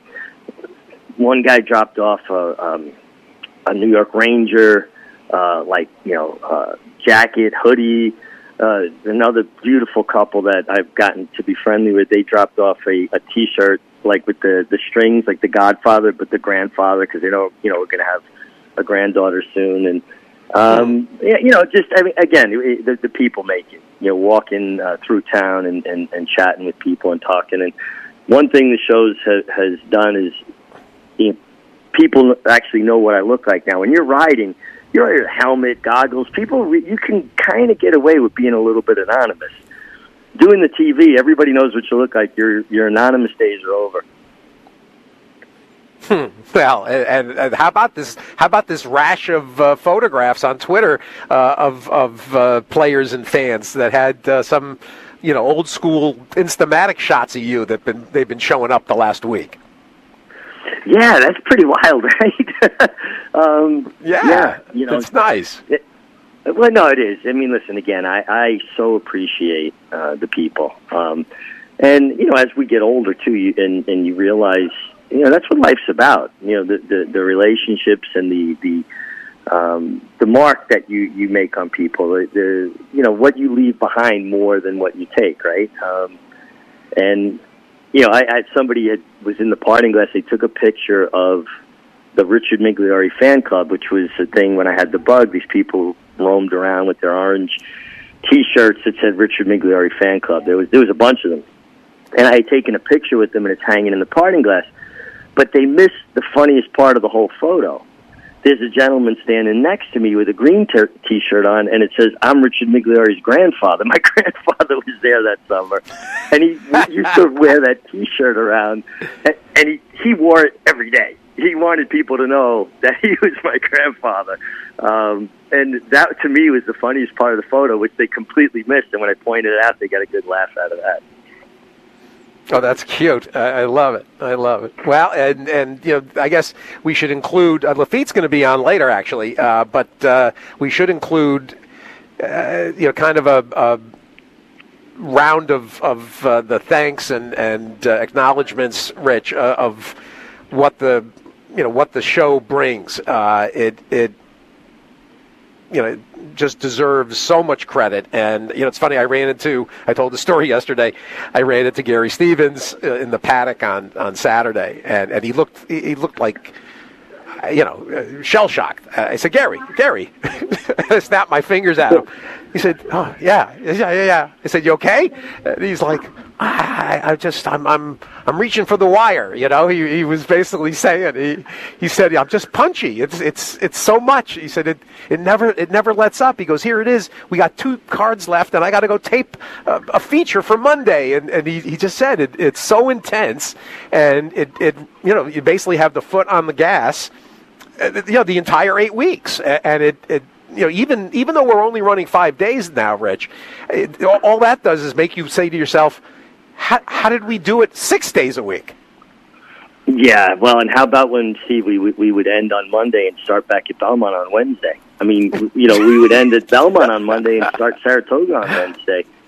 one guy dropped off a, um, a New York Ranger, uh, like you know, uh, jacket, hoodie. Uh, another beautiful couple that I've gotten to be friendly with. They dropped off a, a T-shirt, like with the, the strings, like the Godfather, but the grandfather, because they know, you know, we're going to have a granddaughter soon. And, um, yeah, you know, just, I mean, again, it, the, the people make it, you know, walking uh, through town and, and, and chatting with people and talking. And one thing the shows ha, has done is, you know, people actually know what I look like now. When you're riding, you're wearing a helmet, goggles, people, you can kind of get away with being a little bit anonymous. Doing the T V, everybody knows what you look like. Your your anonymous days are over. Hmm. Well, and, and how about this? How about this rash of uh, photographs on Twitter uh, of of uh, players and fans that had uh, some, you know, old school Instamatic shots of you that been they've been showing up the last week. Yeah, that's pretty wild, right? um, yeah, yeah, you know, it's nice. It, Well, no, it is. I mean, listen, again, I, I so appreciate uh, the people. Um, and, you know, as we get older, too, you, and, and you realize, you know, that's what life's about. You know, the, the, the relationships and the the, um, the mark that you, you make on people, the, the, you know, what you leave behind more than what you take, right? Um, and, you know, I, I somebody had, was in the parting glass. They took a picture of the Richard Migliore fan club, which was a thing when I had the bug. These people roamed around with their orange T-shirts that said Richard Migliore fan club. There was there was a bunch of them, and I had taken a picture with them, and it's hanging in the parting glass. But they missed the funniest part of the whole photo. There's a gentleman standing next to me with a green ter- T-shirt on, and it says, "I'm Richard Migliore's grandfather." My grandfather was there that summer, and he used to wear that T-shirt around, and, and he, he wore it every day. He wanted people to know that he was my grandfather. Um, and that, to me, was the funniest part of the photo, which they completely missed. And when I pointed it out, they got a good laugh out of that. Oh, that's cute. I, I love it. I love it. Well, and, and you know, I guess we should include, uh, Lafitte's going to be on later, actually, uh, but uh, we should include, uh, you know, kind of a, a round of, of uh, the thanks and, and uh, acknowledgments, Rich, uh, of what the, you know, what the show brings. Uh, it, it, you know, just deserves so much credit. And, you know, it's funny, I ran into, I told the story yesterday, I ran into Gary Stevens in the paddock on, on Saturday, and, and he looked, he looked like, you know, shell-shocked. I said, Gary, Gary. I snapped my fingers at him. He said, oh, yeah, yeah, yeah, yeah. I said, you okay? And he's like, I, I just, I'm, I'm, I'm reaching for the wire. You know, he, he was basically saying, he, he said, I'm just punchy. It's, it's, it's so much. He said, it, it never, it never lets up. He goes, here it is. We got two cards left, and I got to go tape a, a feature for Monday. And, and he, he just said, it, it's so intense, and it, it, you know, you basically have the foot on the gas, you know, the entire eight weeks, and it, it. You know, even even though we're only running five days now, Rich, it, all that does is make you say to yourself, how, how did we do it six days a week? Yeah, well, and how about when, Steve, we, we would end on Monday and start back at Belmont on Wednesday? I mean, you know, we would end at Belmont on Monday and start Saratoga on Wednesday.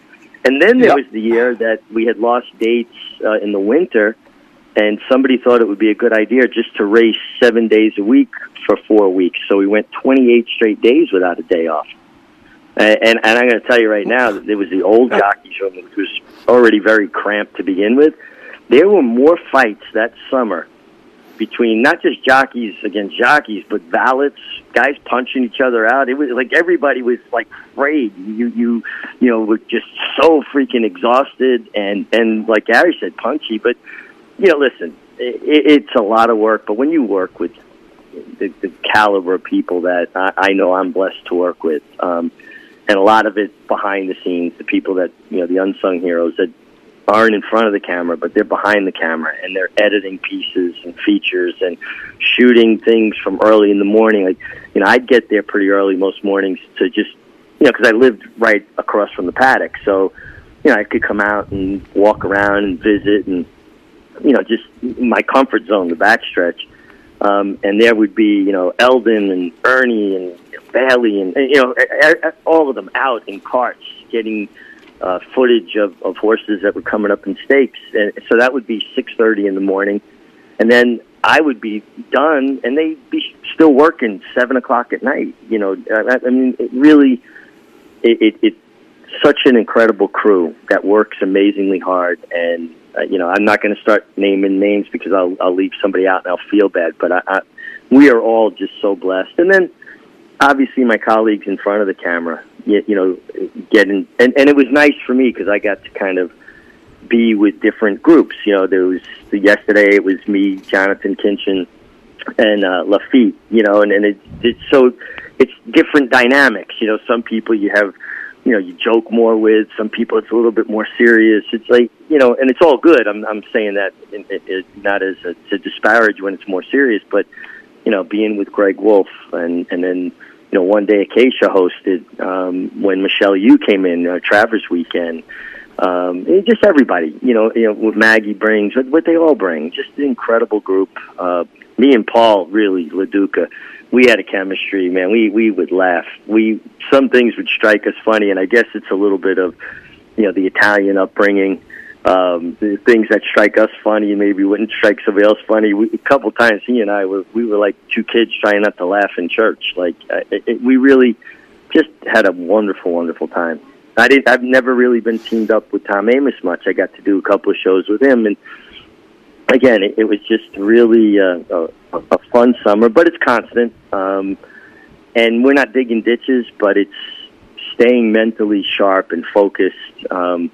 And then there Yep. was the year that we had lost dates uh, in the winter, and somebody thought it would be a good idea just to race seven days a week for four weeks. So we went twenty-eight straight days without a day off. And, and, and I'm going to tell you right now that it was the old jockeys room, which was already very cramped to begin with. There were more fights that summer between not just jockeys against jockeys, but valets, guys punching each other out. It was like everybody was like afraid. You, you, you know, were just so freaking exhausted and, and like Gary said, punchy. But, you know, listen, it, it's a lot of work. But when you work with the, the caliber of people that I, I know I'm blessed to work with, um, and a lot of it behind the scenes, the people that, you know, the unsung heroes that aren't in front of the camera, but they're behind the camera, and they're editing pieces and features and shooting things from early in the morning. Like, you know, I'd get there pretty early most mornings to just, you know, because I lived right across from the paddock. So, you know, I could come out and walk around and visit and, you know, just my comfort zone, the backstretch. Um, and there would be, you know, Eldon and Ernie and Bailey and, and, you know, all of them out in carts getting Uh, footage of, of horses that were coming up in stakes, and so that would be six thirty in the morning, and then I would be done, and they'd be still working seven o'clock at night. You know, I, I mean, it really, it, it, it's such an incredible crew that works amazingly hard, and uh, you know, I'm not going to start naming names because I'll I'll leave somebody out and I'll feel bad, but I, I, we are all just so blessed, and then obviously my colleagues in front of the camera. You, you know, getting and, and it was nice for me because I got to kind of be with different groups. You know, there was the, yesterday it was me, Jonathan Kinchin, and uh, Lafitte. You know, and, and it, it's so it's different dynamics. You know, some people you have, you know, you joke more with. Some people it's a little bit more serious. It's like, you know, and it's all good. I'm I'm saying that in, it, it, not as a, to disparage when it's more serious, but you know, being with Greg Wolf and and then. You know, one day Acacia hosted um, when Michelle Yu came in, uh, Travers Weekend. Um, just everybody, you know, you know, what Maggie brings, what, what they all bring. Just an incredible group. Uh, me and Paul, really, LaDuca, we had a chemistry, man. We we would laugh. We some things would strike us funny, and I guess it's a little bit of, you know, the Italian upbringing. Um, the things that strike us funny maybe wouldn't strike somebody else funny. We, a couple times, he and I were we were like two kids trying not to laugh in church. Like uh, it, it, we really just had a wonderful, wonderful time. I did. I've never really been teamed up with Tom Amos much. I got to do a couple of shows with him, and again, it, it was just really uh, a, a fun summer. But it's constant, um, and we're not digging ditches, but it's staying mentally sharp and focused. Um,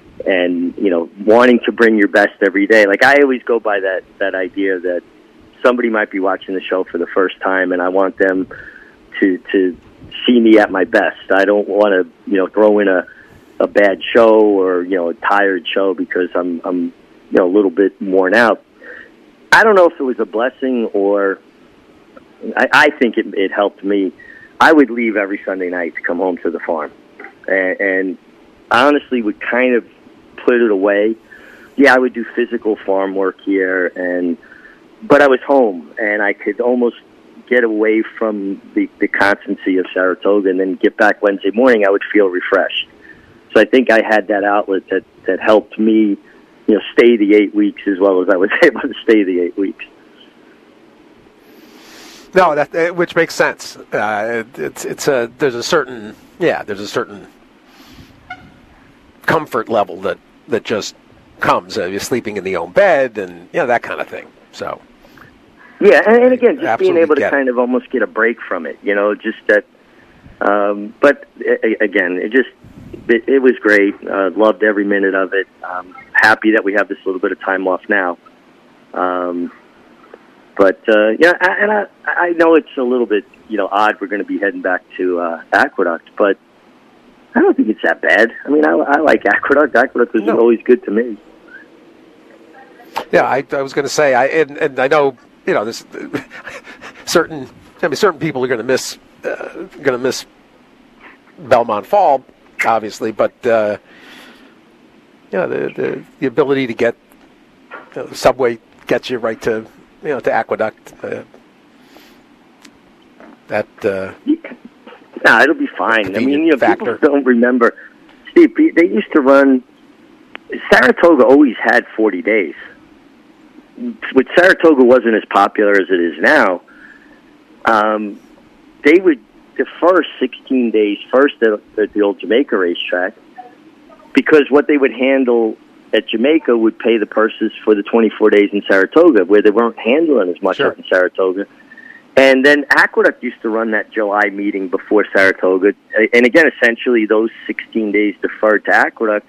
And, you know, wanting to bring your best every day. Like, I always go by that, that idea that somebody might be watching the show for the first time, and I want them to to see me at my best. I don't want to, you know, throw in a, a bad show or, you know, a tired show because I'm, I'm, you know, a little bit worn out. I don't know if it was a blessing or I, I think it, it helped me. I would leave every Sunday night to come home to the farm. And, and I honestly would kind of put it away. Yeah, I would do physical farm work here, and but I was home, and I could almost get away from the, the constancy of Saratoga and then get back Wednesday morning, I would feel refreshed. So I think I had that outlet that, that helped me, you know, stay the eight weeks as well as I was able to stay the eight weeks. No, that which makes sense. Uh, it, it's it's a there's a certain yeah there's a certain comfort level that, that just comes. Uh, you're sleeping in the own bed and, you know, that kind of thing. So, yeah, and, and again, just being able to kind it. of almost get a break from it, you know, just that. Um, but a, again, it just it, it was great. Uh, loved every minute of it. Um, happy that we have this little bit of time off now. Um, but uh, yeah, I, and I I know it's a little bit, you know, odd. We're going to be heading back to uh, Aqueduct, but I don't think it's that bad. I mean, I, I like Aqueduct. Aqueduct was no. always good to me. Yeah, I, I was going to say, I and, and I know, you know, this certain. I mean, certain people are going to miss, uh, going to miss Belmont Fall, obviously, but uh, you know, the, the the ability to get you know, the subway gets you right to you know to Aqueduct. Uh, that. Uh, No, it'll be fine. I mean, you know, factor. people don't remember Steve, they used to run. Saratoga always had forty days. Which Saratoga wasn't as popular as it is now. Um, they would defer sixteen days first at, at the old Jamaica racetrack, because what they would handle at Jamaica would pay the purses for the twenty-four days in Saratoga, where they weren't handling as much Sure. up in Saratoga. And then Aqueduct used to run that July meeting before Saratoga. And again, essentially, those sixteen days deferred to Aqueduct,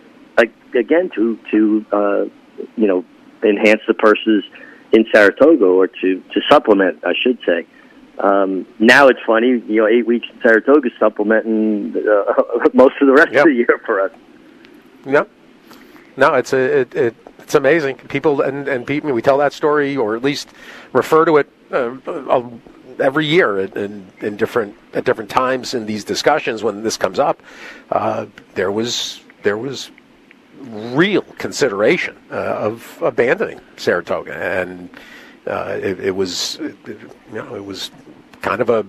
again, to, to uh, you know, enhance the purses in Saratoga, or to, to supplement, I should say. Um, now it's funny, you know, eight weeks in Saratoga supplementing uh, most of the rest Yep. of the year for us. No, no, it's a, it, it, it's amazing. People and and people, we tell that story, or at least refer to it uh, uh, every year in, in different at different times in these discussions when this comes up. Uh, there was there was real consideration uh, of abandoning Saratoga, and uh, it, it was it, you know it was kind of a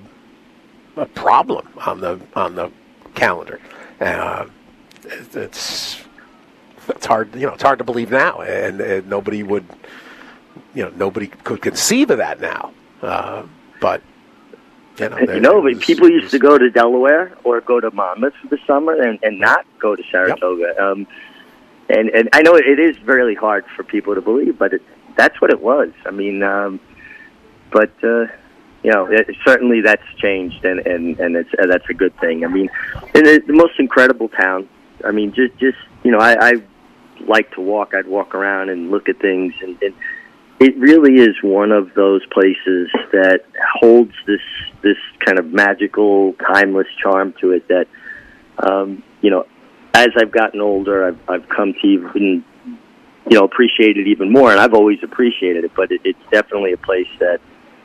a problem on the on the calendar. Uh, it, it's it's hard you know it's hard to believe now, and, and nobody would you know nobody could conceive of that now. Uh, but you know, you know was, people used was, to go to Delaware or go to Monmouth for the summer and, and not go to Saratoga. Yep. Um, And and I know it is really hard for people to believe, but it, that's what it was. I mean, um, but uh, you know, it, certainly that's changed, and and and it's uh, that's a good thing. I mean, and it's the most incredible town. I mean, just just you know, I, I like to walk. I'd walk around and look at things, and, and it really is one of those places that holds this this kind of magical, timeless charm to it. That um, you know. As I've gotten older, I've, I've come to even, you know, appreciate it even more, and I've always appreciated it. But it, it's definitely a place that,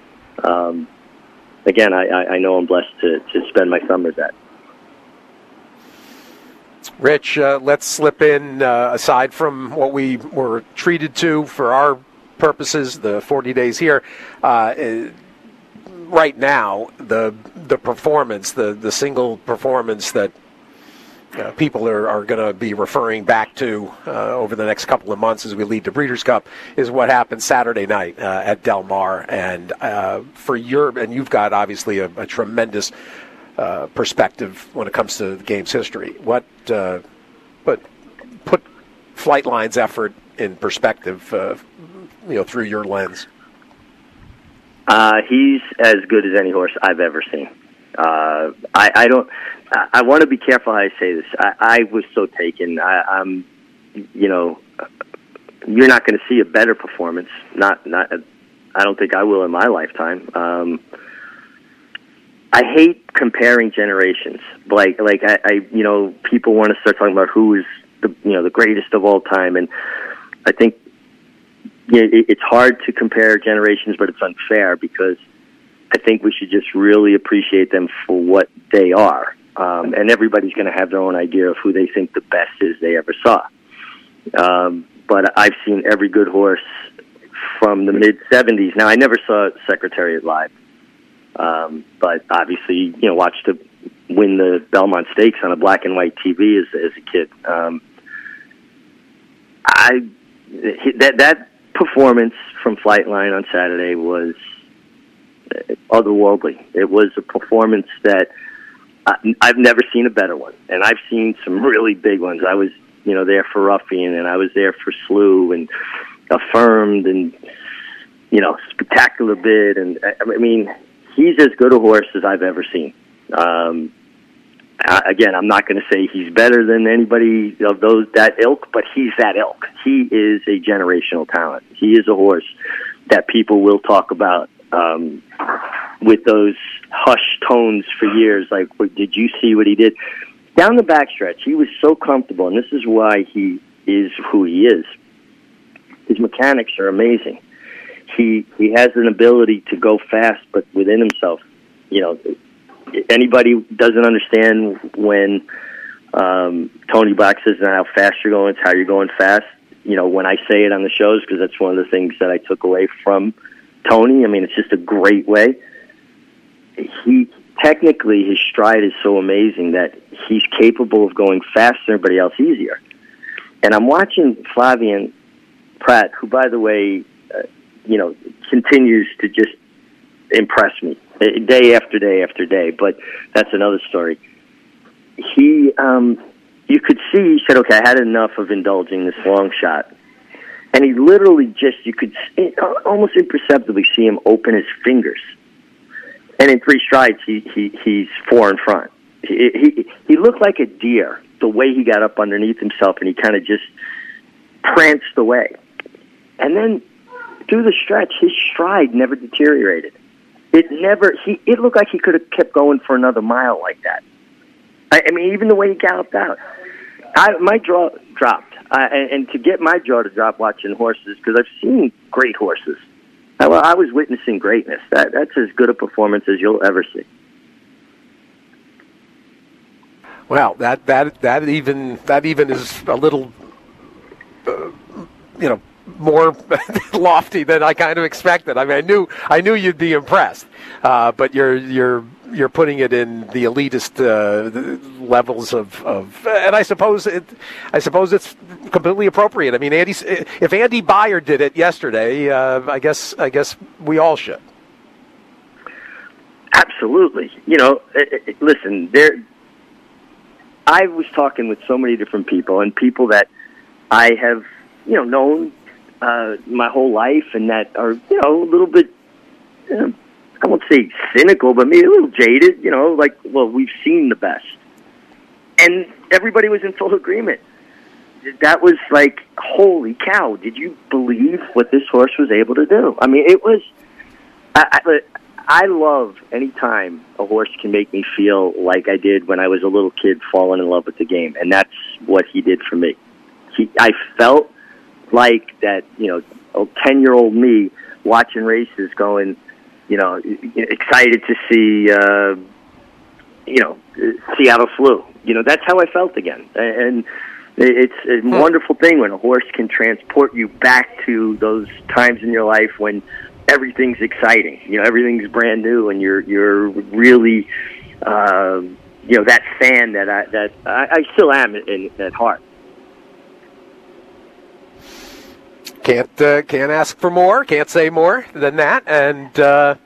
um, again, I, I know I'm blessed to, to spend my summers at. Rich, uh, let's slip in, uh, aside from what we were treated to for our purposes, the forty days here. Uh, right now, the the performance, the the single performance that. Uh, people are, are going to be referring back to uh, over the next couple of months as we lead to Breeders' Cup is what happened Saturday night uh, at Del Mar. And uh, for your and you've got obviously a, a tremendous uh, perspective when it comes to the game's history. What, uh, but put Flightline's effort in perspective, uh, you know, through your lens. Uh, he's as good as any horse I've ever seen. Uh, I, I don't. I, I want to be careful how I say this. I, I was so taken. I, I'm, you know, you're not going to see a better performance. Not, not. I don't think I will in my lifetime. Um, I hate comparing generations. Like, like I, I, you know, people want to start talking about who is the, you know, the greatest of all time, and I think you know, it, it's hard to compare generations, but it's unfair because. I think we should just really appreciate them for what they are. Um, and everybody's going to have their own idea of who they think the best is they ever saw. Um, but I've seen every good horse from the mid-seventies. Now, I never saw Secretariat live. Um, but obviously, you know, watched him win the Belmont Stakes on a black and white T V as, as a kid. Um, I that that performance from Flightline on Saturday was otherworldly. It was a performance that I, I've never seen a better one, and I've seen some really big ones. I was, you know, there for Ruffian, and I was there for Slew, and Affirmed, and you know, Spectacular Bid, and I mean, he's as good a horse as I've ever seen. Um, I, again, I'm not going to say he's better than anybody of those that ilk, but he's that ilk. He is a generational talent. He is a horse that people will talk about. Um, with those hushed tones for years, like, did you see what he did? Down the backstretch, he was so comfortable, and this is why he is who he is. His mechanics are amazing. He he has an ability to go fast, but within himself. You know, anybody doesn't understand when um, Tony Black says not how fast you're going, it's how you're going fast. You know, when I say it on the shows, because that's one of the things that I took away from Tony. I mean, it's just a great way. He technically his stride is so amazing that he's capable of going faster than everybody else, easier. And I'm watching Flavien Prat, who, by the way, uh, you know, continues to just impress me day after day after day. But that's another story. He, um, you could see, he said, okay, I had enough of indulging this long shot. And he literally just, you could almost imperceptibly see him open his fingers. And in three strides, he, he he's four in front. He, he he looked like a deer, the way he got up underneath himself, and he kind of just pranced away. And then through the stretch, his stride never deteriorated. It never, he, it looked like he could have kept going for another mile like that. I, I mean, even the way he galloped out. I, my jaw dropped. I, and, and to get my jaw to drop watching horses, because I've seen great horses. I, I was witnessing greatness. That That's as good a performance as you'll ever see. Well, that that that even that even is a little, uh, you know, more lofty than I kind of expected. I mean, I knew I knew you'd be impressed, uh, but you're you're you're putting it in the elitist uh, levels of, of, and I suppose it I suppose it's completely appropriate. I mean, Andy, if Andy Beyer did it yesterday, uh, I guess I guess we all should. Absolutely. You know, it, it, listen, there. I was talking with so many different people, and people that I have, you know, known uh, my whole life, and that are, you know, a little bit, you know, I won't say cynical, but maybe a little jaded, you know, like, well, we've seen the best. And everybody was in full agreement. That was like, holy cow, did you believe what this horse was able to do? I mean, it was, I, I, I love any time a horse can make me feel like I did when I was a little kid falling in love with the game, and that's what he did for me. He, I felt like that, you know, ten-year-old me watching races going, you know, excited to see, uh, you know, Seattle Flew. You know, that's how I felt again. And it's a hmm. wonderful thing when a horse can transport you back to those times in your life when everything's exciting. You know, everything's brand new, and you're you're really, uh, you know, that fan that I that I, I still am in, at heart. Can't uh, can't ask for more. Can't say more than that. And uh,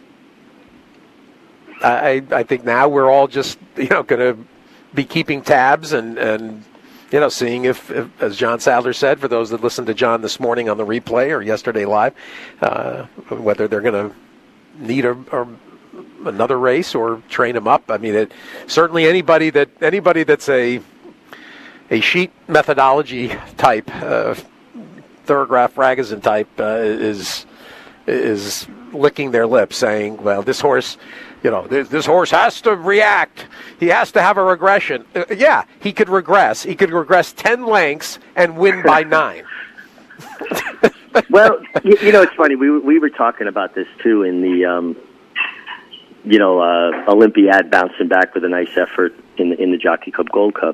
I I think now we're all just, you know, going to be keeping tabs and and. You know, seeing if, if, as John Sadler said, for those that listened to John this morning on the replay or yesterday live, uh, whether they're going to need a, a, another race or train him up. I mean, it, certainly anybody that anybody that's a a sheet methodology type, uh, Thorograph Ragozin type, uh, is is licking their lips, saying, "Well, this horse." You know, this, this horse has to react. He has to have a regression. Uh, yeah, he could regress. He could regress ten lengths and win by nine. Well, you, you know, it's funny. We we were talking about this too in the, um, you know, uh, Olympiad, bouncing back with a nice effort in the, in the Jockey Club Gold Cup.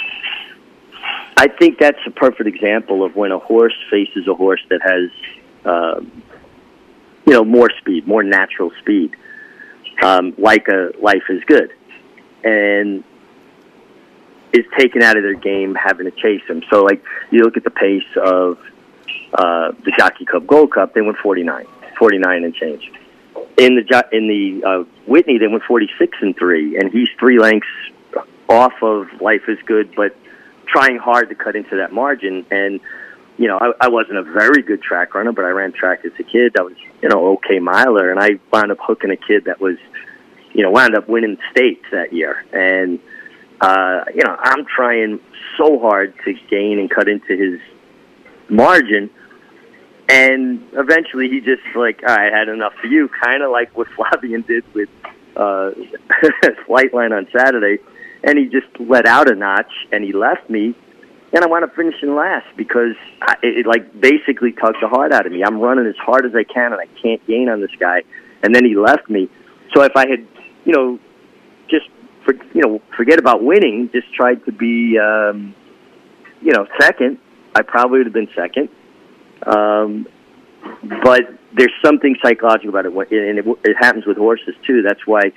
I think that's a perfect example of when a horse faces a horse that has, uh, you know, more speed, more natural speed. Um, like a Life is Good, and is taken out of their game having to chase them. So, like, you look at the pace of uh, the Jockey Club Gold Cup, they went forty-nine, forty-nine and change. In the in the uh, Whitney, they went forty-six and three, and he's three lengths off of Life is Good, but trying hard to cut into that margin. And you know, I, I wasn't a very good track runner, but I ran track as a kid. I was, you know, okay miler, and I wound up hooking a kid that was, you know, wound up winning states that year. And, uh, you know, I'm trying so hard to gain and cut into his margin. And eventually he just like, all right, I had enough for you, kind of like what Flavien did with uh, Flightline on Saturday. And he just let out a notch, and he left me. And I wound up finishing last because I, it, it, like, basically tugged the heart out of me. I'm running as hard as I can, and I can't gain on this guy. And then he left me. So if I had, you know, just, for, you know, forget about winning, just tried to be, um, you know, second, I probably would have been second. Um, but there's something psychological about it, and it, it happens with horses, too. That's why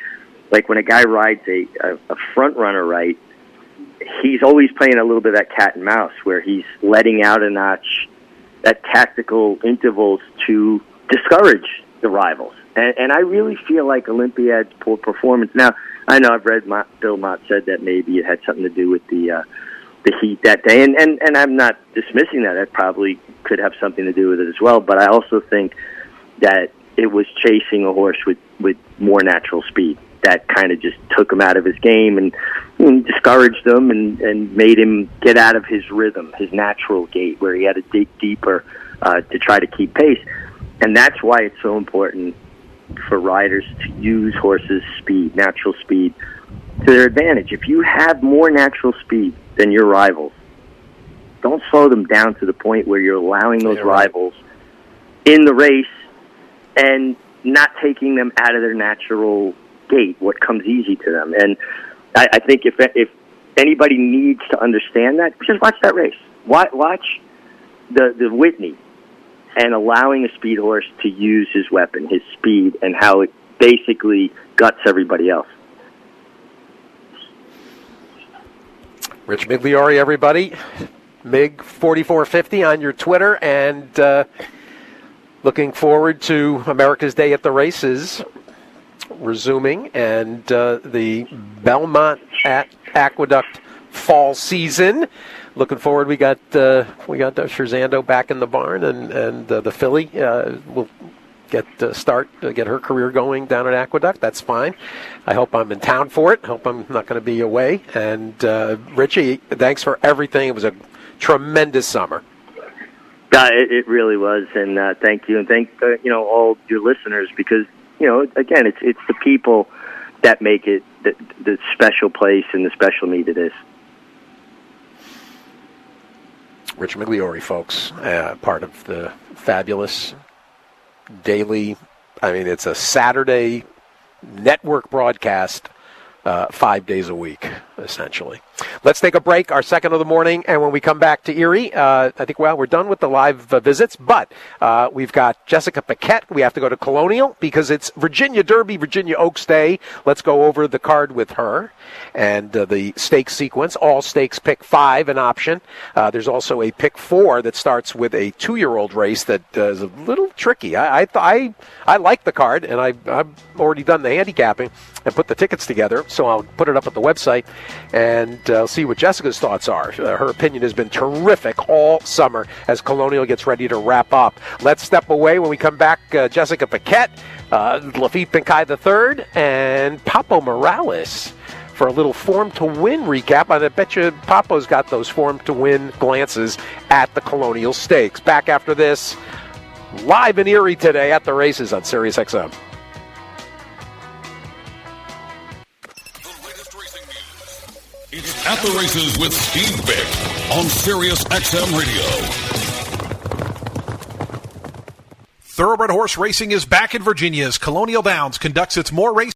like when a guy rides a, a, a front runner right, he's always playing a little bit of that cat and mouse where he's letting out a notch at tactical intervals to discourage the rivals. And, and I really feel like Olympiad's poor performance. Now, I know I've read Mott, Bill Mott said that maybe it had something to do with the uh, the heat that day, and, and, and I'm not dismissing that. It probably could have something to do with it as well, but I also think that it was chasing a horse with, with more natural speed that kind of just took him out of his game and, and discouraged him and, and made him get out of his rhythm, his natural gait, where he had to dig deeper uh, to try to keep pace. And that's why it's so important for riders to use horses' speed, natural speed, to their advantage. If you have more natural speed than your rivals, don't slow them down to the point where you're allowing those yeah, right. rivals in the race and not taking them out of their natural gait, what comes easy to them. And I, I think if if anybody needs to understand that, just watch that race. Watch, watch the, the Whitney and allowing a speed horse to use his weapon, his speed, and how it basically guts everybody else. Rich Migliori, everybody. Mig forty-four fifty on your Twitter, and uh, looking forward to America's Day at the Races resuming, and uh, the Belmont at Aqueduct fall season. Looking forward. We got uh, we got uh, Scherzando back in the barn, and and uh, the filly uh, will get uh, start uh, get her career going down at Aqueduct. That's fine. I hope I'm in town for it. Hope I'm not going to be away. And uh, Richie, thanks for everything. It was a tremendous summer. Uh, it, it really was, and uh, thank you, and thank uh, you know all your listeners, because you know again it's it's the people that make it the, the special place and the special meet it is. Rich Migliori, folks, uh, part of the fabulous daily, I mean, it's a Saturday network broadcast uh, five days a week, essentially. Let's take a break, our second of the morning, and when we come back to Erie, uh, I think, well, we're done with the live uh, visits, but uh, we've got Jessica Paquette. We have to go to Colonial because it's Virginia Derby, Virginia Oaks Day. Let's go over the card with her and uh, the stakes sequence. All stakes pick five, an option. Uh, there's also a pick four that starts with a two-year-old race that uh, is a little tricky. I I, th- I, I like the card, and I, I've already done the handicapping and put the tickets together, so I'll put it up at the website and uh, see what Jessica's thoughts are. Uh, her opinion has been terrific all summer as Colonial gets ready to wrap up. Let's step away. When we come back, uh, Jessica Paquette, uh, Lafitte Pinkai the third, and Papo Morales for a little Form to Win recap. I bet you Papo's got those Form to Win glances at the Colonial Stakes. Back after this, live in Erie today at the races on Sirius X M. It's At the Races with Steve Beck on Sirius X M Radio. Thoroughbred horse racing is back in Virginia as Colonial Downs conducts its more race